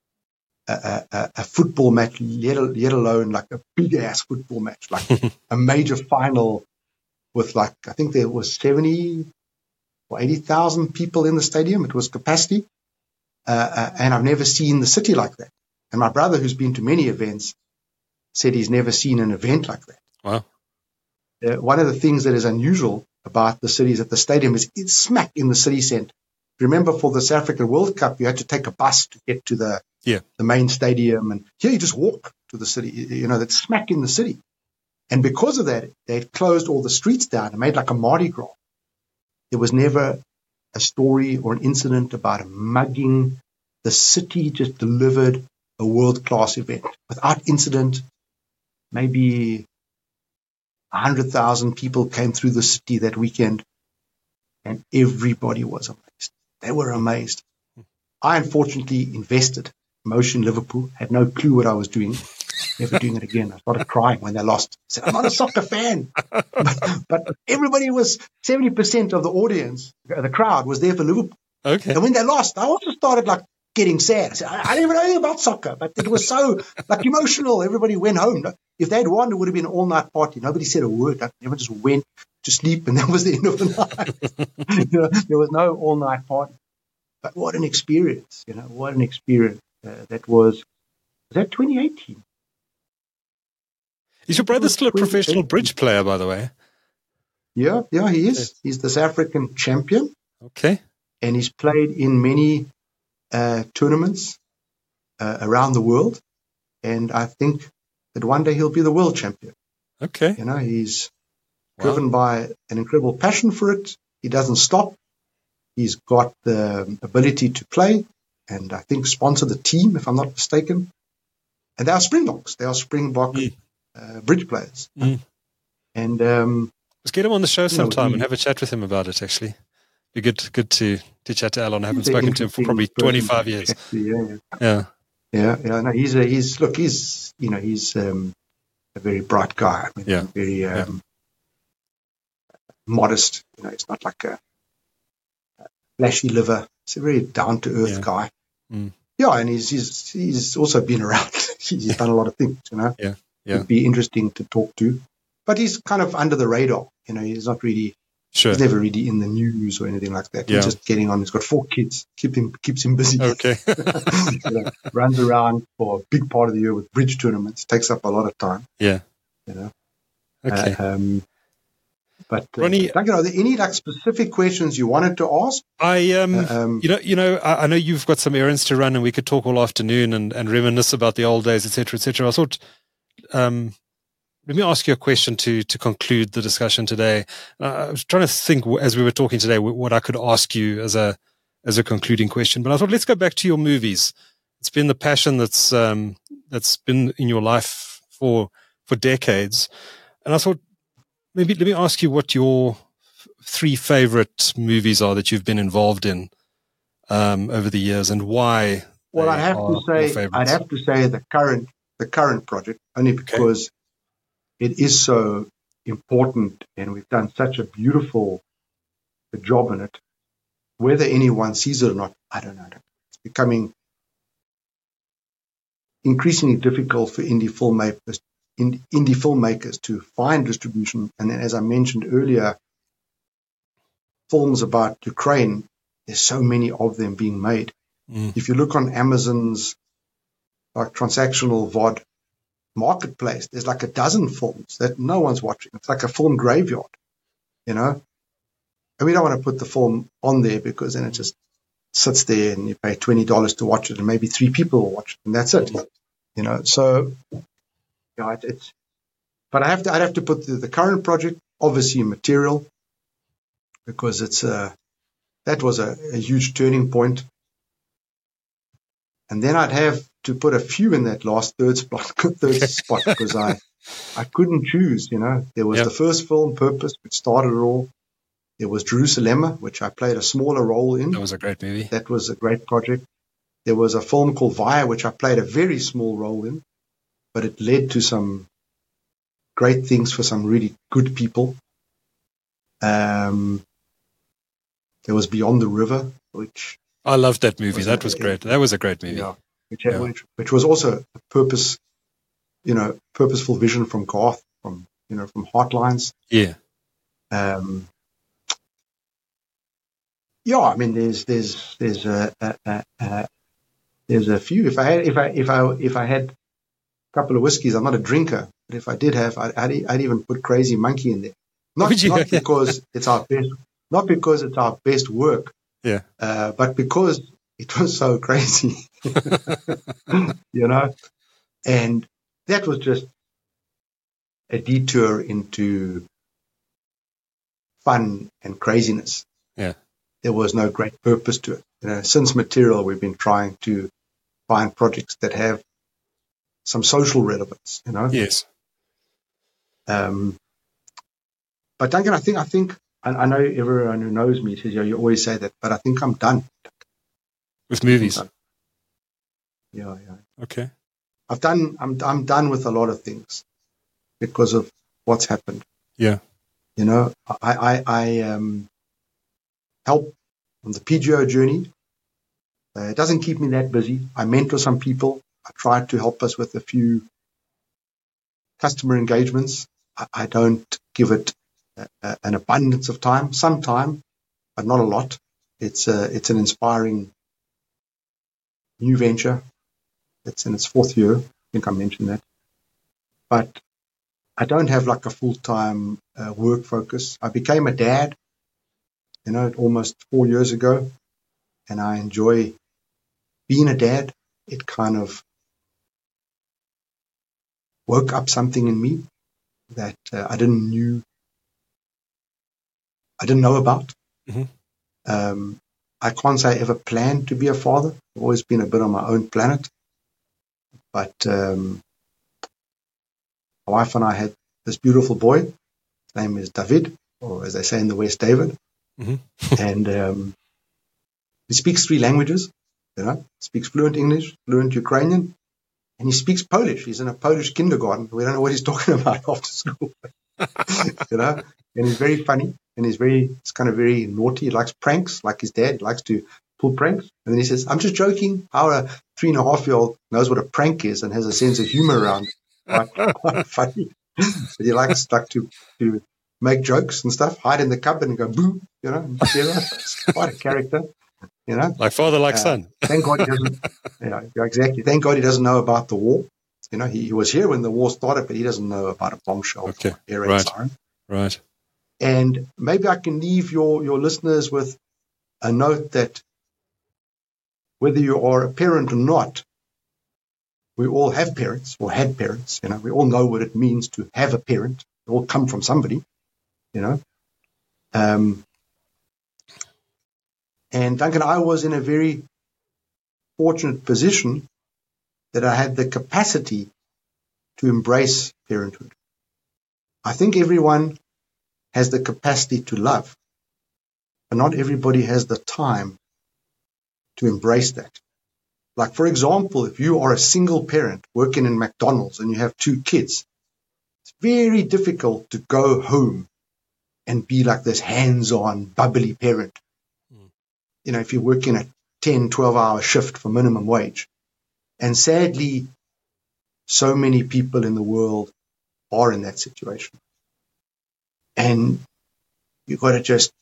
a, a, a football match, let, let alone like a big ass football match, like a major final with like, I think there was seventy or eighty thousand people in the stadium. It was capacity. Uh, uh, and I've never seen the city like that. And my brother, who's been to many events, said he's never seen an event like that. wow. Uh, one of the things that is unusual about the cities at the stadium is it's smack in the city centre. Remember, for the South African World Cup, you had to take a bus to get to the Yeah. the main stadium, and here you just walk to the city. You know, that's smack in the city. And because of that, they had closed all the streets down and made like a Mardi Gras. There was never a story or an incident about a mugging. The city just delivered a world-class event without incident. Maybe one hundred thousand people came through the city that weekend, and everybody was amazed. They were amazed. I unfortunately invested Motion Liverpool, had no clue what I was doing, never doing it again. I started crying when they lost. I said, I'm not a soccer fan. but, but everybody was, seventy percent of the audience, the crowd was there for Liverpool. Okay. And when they lost, I also started like getting sad. I said, I, I didn't even know anything about soccer, but it was so like emotional. Everybody went home. If they'd won, it would have been an all-night party. Nobody said a word. Everyone just went. to sleep, and that was the end of the night. You know, there was no all-night party. But what an experience, you know, what an experience. Uh, that was, was that twenty eighteen? Is your brother still a professional bridge player, by the way? Yeah, yeah, he is. He's the South African champion. Okay. And he's played in many uh, tournaments uh, around the world. And I think that one day he'll be the world champion. Okay. You know, he's wow. driven by an incredible passion for it. He doesn't stop. He's got the ability to play and I think sponsor the team, if I'm not mistaken. And they are Springboks. They are Springbok mm. uh, bridge players. Mm. And um, let's get him on the show sometime know, and have a chat with him about it, actually. Be good good to, to chat to Alon. I haven't spoken to him for probably twenty-five years. Actually, yeah, yeah. Yeah. Yeah, yeah. No, he's a, he's, look, he's, you know, he's um, a very bright guy. I mean, yeah. very um, yeah. modest. You know, he's not like a, a flashy liver. He's a very down-to-earth yeah. guy. Mm. Yeah, and he's, he's he's also been around. He's done a lot of things, you know. Yeah, yeah. It'd be interesting to talk to. But he's kind of under the radar. You know, he's not really, sure. he's never really in the news or anything like that. Yeah. He's just getting on. He's got four kids. Keep him, keeps him busy. Okay. You know, runs around for a big part of the year with bridge tournaments. Takes up a lot of time. Yeah. You know. Okay. Uh, um, but uh, Ronnie, Duncan, are there any like specific questions you wanted to ask? I um, uh, um you know, you know, I, I know you've got some errands to run, and we could talk all afternoon and, and reminisce about the old days, et cetera, et cetera. I thought, um, let me ask you a question to to conclude the discussion today. Uh, I was trying to think as we were talking today what I could ask you as a as a concluding question, but I thought let's go back to your movies. It's been the passion that's um, that's been in your life for for decades, and I thought maybe let me ask you what your f- three favorite movies are that you've been involved in um, over the years, and why. Well, I'd have to say I'd have to say the current the current project only because. Okay. It is so important, and we've done such a beautiful job in it. Whether anyone sees it or not, I don't know. It's becoming increasingly difficult for indie filmmakers, indie filmmakers to find distribution. And then, as I mentioned earlier, films about Ukraine, there's so many of them being made. Mm. If you look on Amazon's like transactional V O D marketplace, there's like a dozen films that no one's watching. It's like a film graveyard, you know. And we don't want to put the film on there because then it just sits there and you pay twenty dollars to watch it and maybe three people will watch it and that's it, you know. So, yeah, it, it's. But I have to. I'd have to put the, the current project obviously material because it's a that was a, a huge turning point. And then I'd have to put a few in that last third spot, third spot because I, I couldn't choose. You know, there was yep. the first film, Purpose, which started it all. There was Jerusalem, which I played a smaller role in. That was a great movie. That was a great project. There was a film called Via, which I played a very small role in, but it led to some great things for some really good people. Um, there was Beyond the River, which. I loved that movie. Was that was great. That was a great movie. Yeah, which, yeah. which, which was also a purpose, you know, purposeful vision from Garth, from you know, from Heartlines. Yeah. Um. Yeah, I mean, there's there's there's a, a, a, a there's a few. If I had if I if I if I had a couple of whiskeys, I'm not a drinker, but if I did have, I'd, I'd, I'd even put Crazy Monkey in there. Not not because it's our best, not because it's our best work. Yeah. Uh, but because it was so crazy, you know, and that was just a detour into fun and craziness. Yeah. There was no great purpose to it. You know, since Material, we've been trying to find projects that have some social relevance, you know. Yes. Um, but Duncan, I think, I think, I know everyone who knows me says, yeah, you always say that, but I think I'm done. With movies? Yeah, yeah. Okay. I've done, I'm, I'm done with a lot of things because of what's happened. Yeah. You know, I, I, I um, help on the P G O journey. Uh, it doesn't keep me that busy. I mentor some people. I try to help us with a few customer engagements. I, I don't give it a, an abundance of time, some time, but not a lot. It's a, it's an inspiring new venture. It's in its fourth year. I think I mentioned that. But I don't have like a full-time uh, work focus. I became a dad, you know, almost four years ago, and I enjoy being a dad. It kind of woke up something in me that uh, I didn't knew, I didn't know about. Mm-hmm. Um, I can't say I ever planned to be a father. I've always been a bit on my own planet. But um, my wife and I had this beautiful boy. His name is David, or as they say in the West, David. Mm-hmm. And um, he speaks three languages. You know, speaks fluent English, fluent Ukrainian, and he speaks Polish. He's in a Polish kindergarten. We don't know what he's talking about after school. You know, and he's very funny, and he's very, he's kind of very naughty. He likes pranks, like his dad. He likes to pull pranks. And then he says, "I'm just joking." How a three and a half year old knows what a prank is and has a sense of humor around it. Quite, quite funny. But he likes like to to make jokes and stuff, hide in the cupboard and go boo. You know, and, you know, it's quite a character. You know, like father, like uh, son. Thank God he doesn't. Yeah, exactly. Thank God he doesn't know about the war. You know, he, he was here when the war started, but he doesn't know about a bombshell, Okay, or air raid right, siren. right. And maybe I can leave your your listeners with a note that whether you are a parent or not, we all have parents or had parents. You know, we all know what it means to have a parent. We all come from somebody. You know. Um, And Duncan, I was in a very fortunate position that I had the capacity to embrace parenthood. I think everyone has the capacity to love, but not everybody has the time to embrace that. Like, for example, if you are a single parent working in McDonald's and you have two kids, it's very difficult to go home and be like this hands-on, bubbly parent. You know, if you're working a ten, twelve hour shift for minimum wage. And sadly, so many people in the world are in that situation. And you've got to just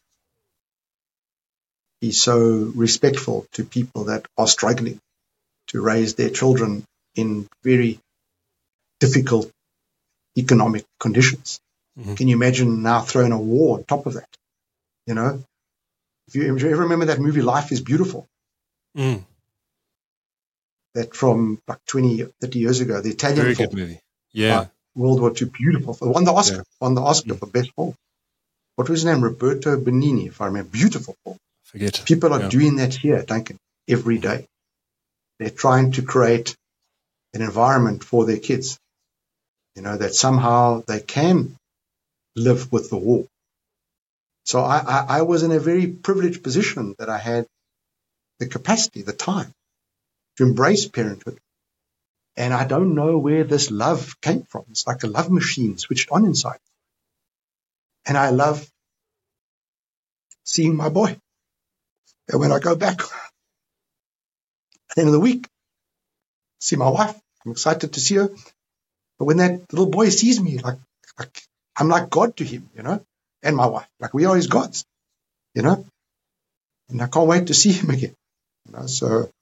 be so respectful to people that are struggling to raise their children in very difficult economic conditions. Mm-hmm. Can you imagine now throwing a war on top of that? You know? If you, if you ever remember that movie, Life is Beautiful, mm. that from like twenty, thirty years ago, the Italian Very film, good movie. Yeah. World War Two, beautiful. Won the Oscar, Yeah. won the Oscar mm. for best film. What was his name? Roberto Benigni, if I remember. Beautiful film. Forget. People are yeah. doing that here, Duncan, every day. They're trying to create an environment for their kids, you know, that somehow they can live with the war. So I, I, I was in a very privileged position that I had the capacity, the time to embrace parenthood. And I don't know where this love came from. It's like a love machine switched on inside. And I love seeing my boy. And when I go back at the end of the week, see my wife, I'm excited to see her. But when that little boy sees me, like, like I'm like God to him, you know, and my wife. Like, we are his gods, you know. And I can't wait to see him again. You know, so,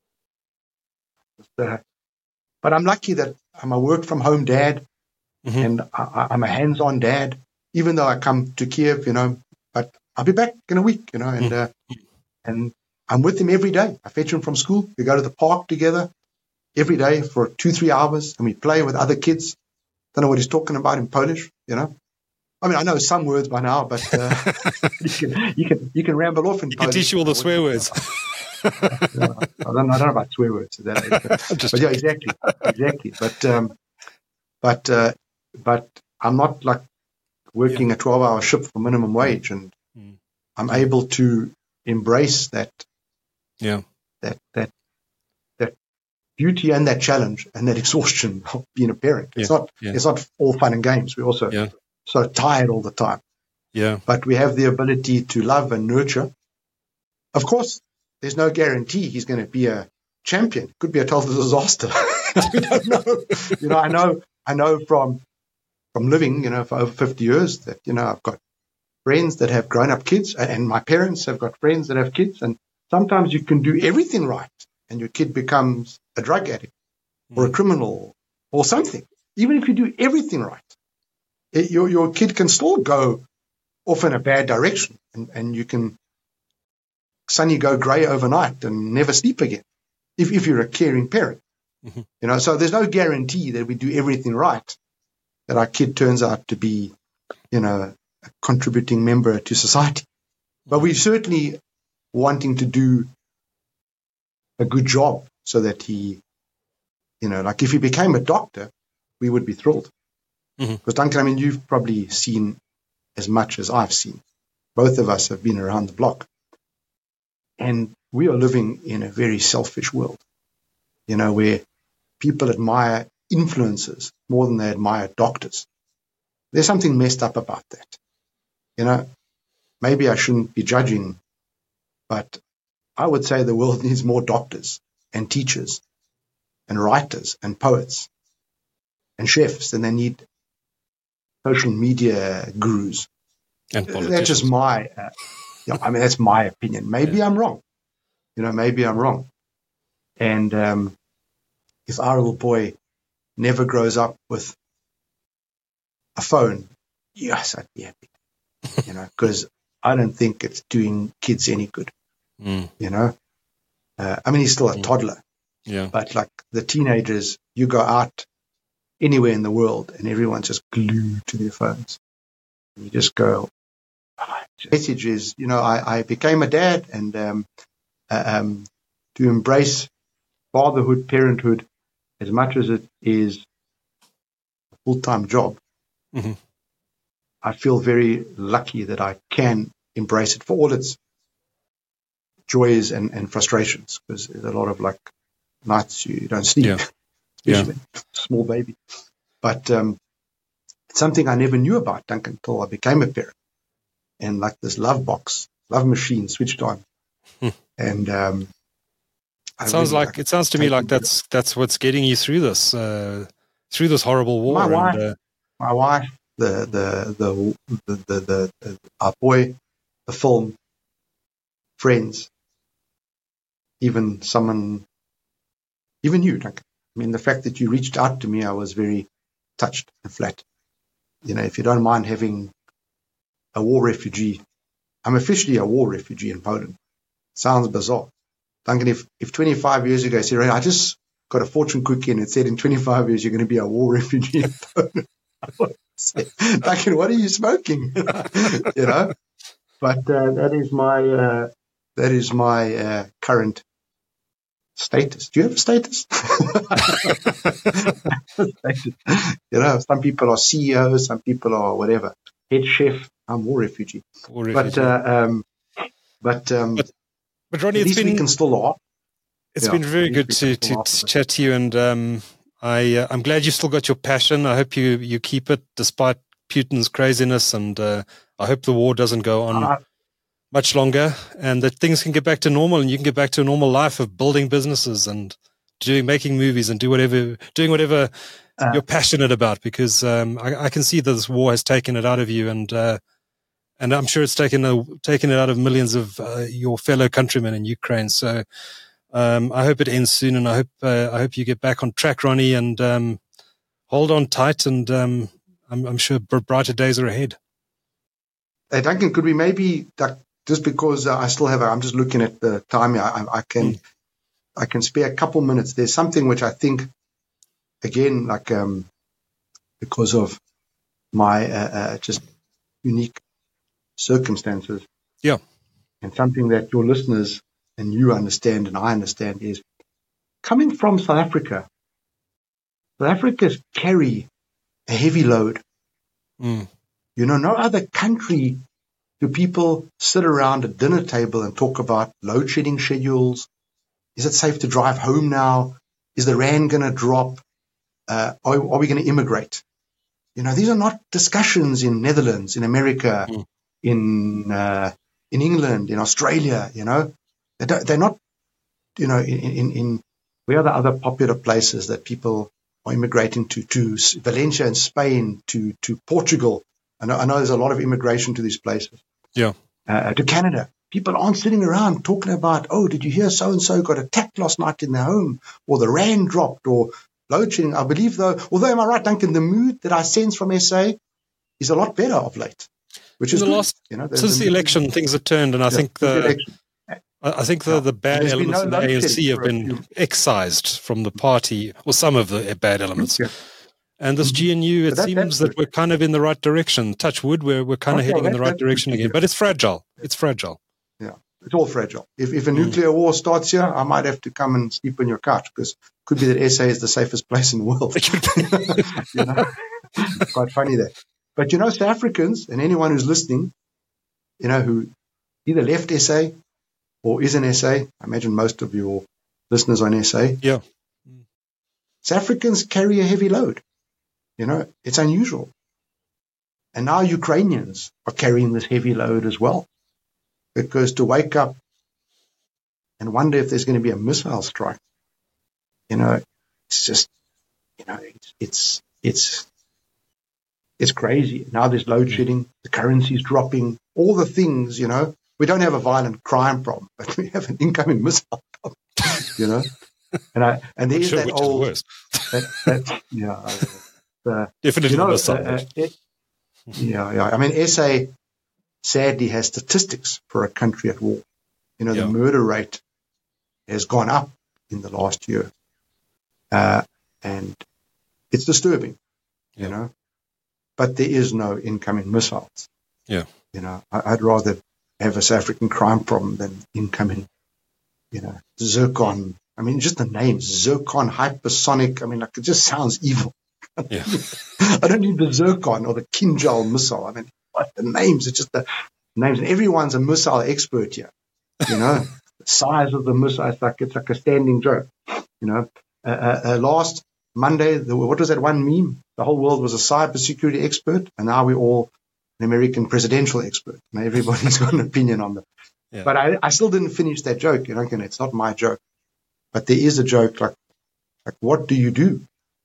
uh, but I'm lucky that I'm a work-from-home dad, mm-hmm. and I, I'm a hands-on dad, even though I come to Kiev, you know, but I'll be back in a week, you know, and uh, and I'm with him every day. I fetch him from school. We go to the park together every day for two, three hours, and we play with other kids. Don't know what he's talking about in Polish, you know. I mean, I know some words by now, but uh, you can you can you can ramble off in you Polish. Can teach you all the swear words. I, don't, I don't know about swear words. That age, but, but yeah, exactly, exactly. But um, but uh, but I'm not like working yeah. a twelve-hour shift for minimum wage, and mm. I'm mm. able to embrace that, yeah, that that that beauty and that challenge and that exhaustion of being a parent. It's yeah. not yeah. it's not all fun and games. We're also yeah. so tired all the time. Yeah, but we have the ability to love and nurture. Of course, there's no guarantee he's going to be a champion. Could be a total disaster. We don't know. You know, I know, I know from from living, you know, for over fifty years that, you know, I've got friends that have grown up kids, and my parents have got friends that have kids, and sometimes you can do everything right and your kid becomes a drug addict mm. or a criminal or something. Even if you do everything right, it, your, your kid can still go off in a bad direction, and, and you can suddenly go grey overnight and never sleep again if, if you're a caring parent. Mm-hmm. You know, so there's no guarantee that we do everything right, that our kid turns out to be, you know, a contributing member to society. But we're certainly wanting to do a good job so that he, you know, like if he became a doctor, we would be thrilled. Mm-hmm. Because Duncan, I mean, you've probably seen as much as I've seen. Both of us have been around the block. And we are living in a very selfish world, you know, where people admire influencers more than they admire doctors. There's something messed up about that. You know, maybe I shouldn't be judging, but I would say the world needs more doctors and teachers and writers and poets and chefs than they need social media gurus. And that's just my, uh, yeah, I mean, that's my opinion. Maybe yeah. I'm wrong. You know, maybe I'm wrong. And um, if our little boy never grows up with a phone, yes, I'd be happy. You know, because I don't think it's doing kids any good. Mm. You know, uh, I mean, he's still a mm. toddler. Yeah. But like the teenagers, you go out anywhere in the world and everyone's just glued to their phones. And you just go, oh, the message is, you know, I, I became a dad, and um, uh, um, to embrace fatherhood, parenthood, as much as it is a full-time job, mm-hmm. I feel very lucky that I can embrace it for all its joys and, and frustrations, because there's a lot of like nights you don't sleep, yeah. especially yeah. small baby. But um, it's something I never knew about, Duncan, until I became a parent. And like this love box, love machine switched on. Hmm. And um, it sounds really, like, like it sounds to me like that's that's what's getting you through this uh, through this horrible war. My wife, and, uh, my wife, the the the the the, the, the our boy, the film, friends, even someone, even you, Duncan. I mean, the fact that you reached out to me, I was very touched and flattered. You know, if you don't mind having a war refugee, I'm officially a war refugee in Poland. Sounds bizarre. Duncan, if, if twenty-five years ago, I said, I just got a fortune cookie and it said in twenty-five years you're going to be a war refugee in Poland. I would say, Duncan, what are you smoking? You know? But uh, that is my uh, that is my uh, current status. Do you have a status? status? You know, some people are C E Os, some people are whatever. Head chef. I'm war refugee. War refugee. But uh, um, but, um, but but Ronnie, at it's least been we can still laugh. It's yeah, been very good to, to, to chat to you, and um, I uh, I'm glad you still got your passion. I hope you you keep it despite Putin's craziness, and uh, I hope the war doesn't go on uh, much longer, and that things can get back to normal, and you can get back to a normal life of building businesses and doing making movies and do whatever doing whatever uh, you're passionate about. Because um, I, I can see that this war has taken it out of you, and uh, and I'm sure it's taken a, taken it out of millions of uh, your fellow countrymen in Ukraine. So um, I hope it ends soon, and I hope uh, I hope you get back on track, Ronnie, and um, hold on tight. And um, I'm, I'm sure brighter days are ahead. Hey, Duncan, could we maybe, just because uh, I still have, a, I'm just looking at the time, I, I can mm. I can spare a couple minutes. There's something which I think, again, like um, because of my uh, uh, just unique circumstances, yeah, and something that your listeners and you understand and I understand is coming from South Africa. South Africans carry a heavy load. Mm. You know, no other country do people sit around a dinner table and talk about load shedding schedules. Is it safe to drive home now? Is the rand going to drop? Uh, are, are we going to immigrate? You know, these are not discussions in Netherlands, in America, mm. in uh, in England, in Australia. You know, they don't, they're not. You know, in, in in where are the other popular places that people are immigrating to? To Valencia in Spain, to to Portugal. I know, I know there's a lot of immigration to these places. Yeah. Uh, to Canada. People aren't sitting around talking about, oh, did you hear so-and-so got attacked last night in their home, or the rand dropped, or load shedding. I believe, though, although am I right, Duncan, the mood that I sense from S A is a lot better of late, which in is the good. last, you know, since the election, things have turned, and I yeah, think the, the I think the, yeah. the bad There's elements no in the A N C have been few... excised from the party, or some of the bad elements. Yeah. And this G N U, it that, seems that we're kind of in the right direction. Touch wood, we're, we're kind okay, of heading that, in the right direction again. But it's fragile. It's fragile. Yeah, it's all fragile. If, if a mm. nuclear war starts here, I might have to come and sleep on your couch, because it could be that S A is the safest place in the world. you know? It's quite funny there. But, you know, South Africans, and anyone who's listening, you know, who either left S A or is in S A, I imagine most of your listeners are in S A. Yeah. South Africans carry a heavy load. You know, it's unusual. And now Ukrainians are carrying this heavy load as well. Because to wake up and wonder if there's going to be a missile strike, you know, it's just, you know, it's, it's, it's, it's crazy. Now there's load shedding, the currency's dropping, all the things, you know. We don't have a violent crime problem, but we have an incoming missile problem, you know. And I, and there's sure that which old, is that, that, yeah, uh, definitely you know, missile. uh, uh, it, yeah, yeah. I mean, S A sadly has statistics for a country at war. You know, yeah. the murder rate has gone up in the last year, uh, and it's disturbing. Yeah. You know, but there is no incoming missiles. Yeah, you know, I, I'd rather have a South African crime problem than incoming. You know, zircon. I mean, just the names, zircon, hypersonic. I mean, like, it just sounds evil. Yeah. I don't need the zircon or the Kinjal missile. I mean, what the names? It's just the names. And everyone's a missile expert here. You know, the size of the missile, it's like, it's like a standing joke. You know, uh, uh, uh, last Monday, the, what was that one meme? The whole world was a cybersecurity expert, and now we're all an American presidential expert. Now everybody's got an opinion on them. Yeah. But I, I still didn't finish that joke. You know, it's not my joke. But there is a joke like, like, what do you do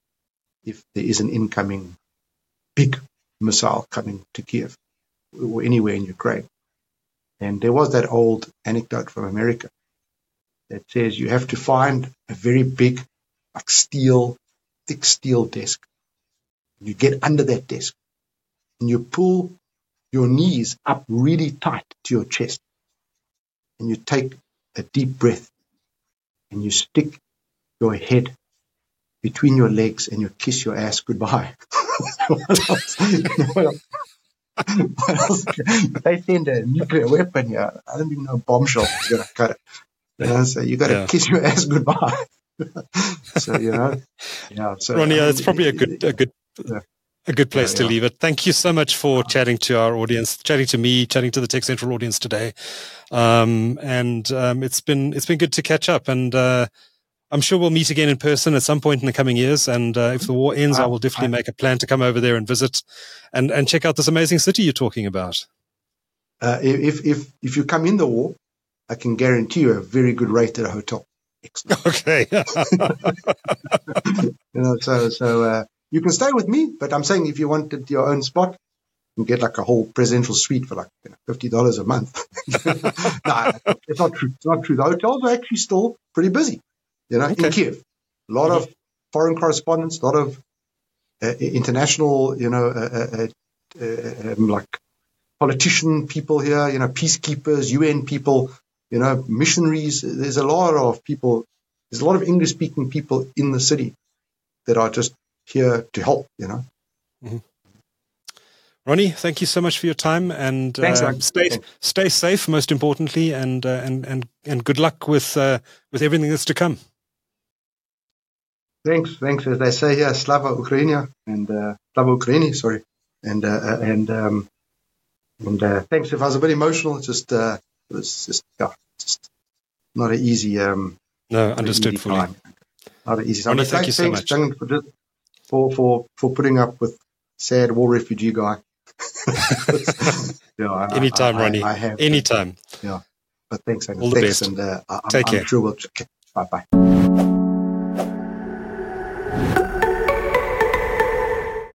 if there is an incoming big missile coming to Kiev or anywhere in Ukraine? And there was that old anecdote from America that says you have to find a very big, like steel, thick steel desk. You get under that desk and you pull your knees up really tight to your chest. And you take a deep breath and you stick your head between your legs and you kiss your ass goodbye. What else? What else? What else? If they send a nuclear weapon here, I don't even know a bombshell is going to cut it. You know, so you got to yeah. kiss your ass goodbye. So, you know, yeah. So, Ronnie, um, it's probably a good, a good, yeah. a good place yeah, to yeah. leave it. Thank you so much for chatting to our audience, chatting to me, chatting to the Tech Central audience today. Um, and um, it's been it's been good to catch up. And uh, I'm sure we'll meet again in person at some point in the coming years. And uh, if the war ends, I will definitely make a plan to come over there and visit and, and check out this amazing city you're talking about. Uh, if if if you come in the war, I can guarantee you a very good rate at a hotel. Excellent. Okay. you know, so so uh, you can stay with me, but I'm saying if you wanted your own spot, you can get like a whole presidential suite for like you know, fifty dollars a month. No, it's not true. It's not true. The hotels are actually still pretty busy. You know, okay. in Kiev, a lot mm-hmm. of foreign correspondents, a lot of uh, international, you know, uh, uh, uh, um, like politician people here, you know, peacekeepers, U N people, you know, missionaries. There's a lot of people, there's a lot of English-speaking people in the city that are just here to help, you know. Mm-hmm. Ronnie, thank you so much for your time, and Thanks, uh, stay Thanks. stay safe, most importantly, and uh, and and and good luck with uh, with everything that's to come. Thanks, thanks. As they say here, Slava Ukraini, and uh, Slava Ukraini, sorry, and uh, and um, and uh, thanks. If I was a bit emotional, it's just uh, it was just yeah, just not an easy. Um, no, understood easy fully. Time. Not an easy. Ronnie, time. thank you so thanks, much for, for for for putting up with sad war refugee guy. yeah, I, Anytime, I, Ronnie. I, I have, Anytime. Yeah, but thanks, All the thanks, best. and uh, I'm, Take I'm care. sure we'll. Okay, bye bye.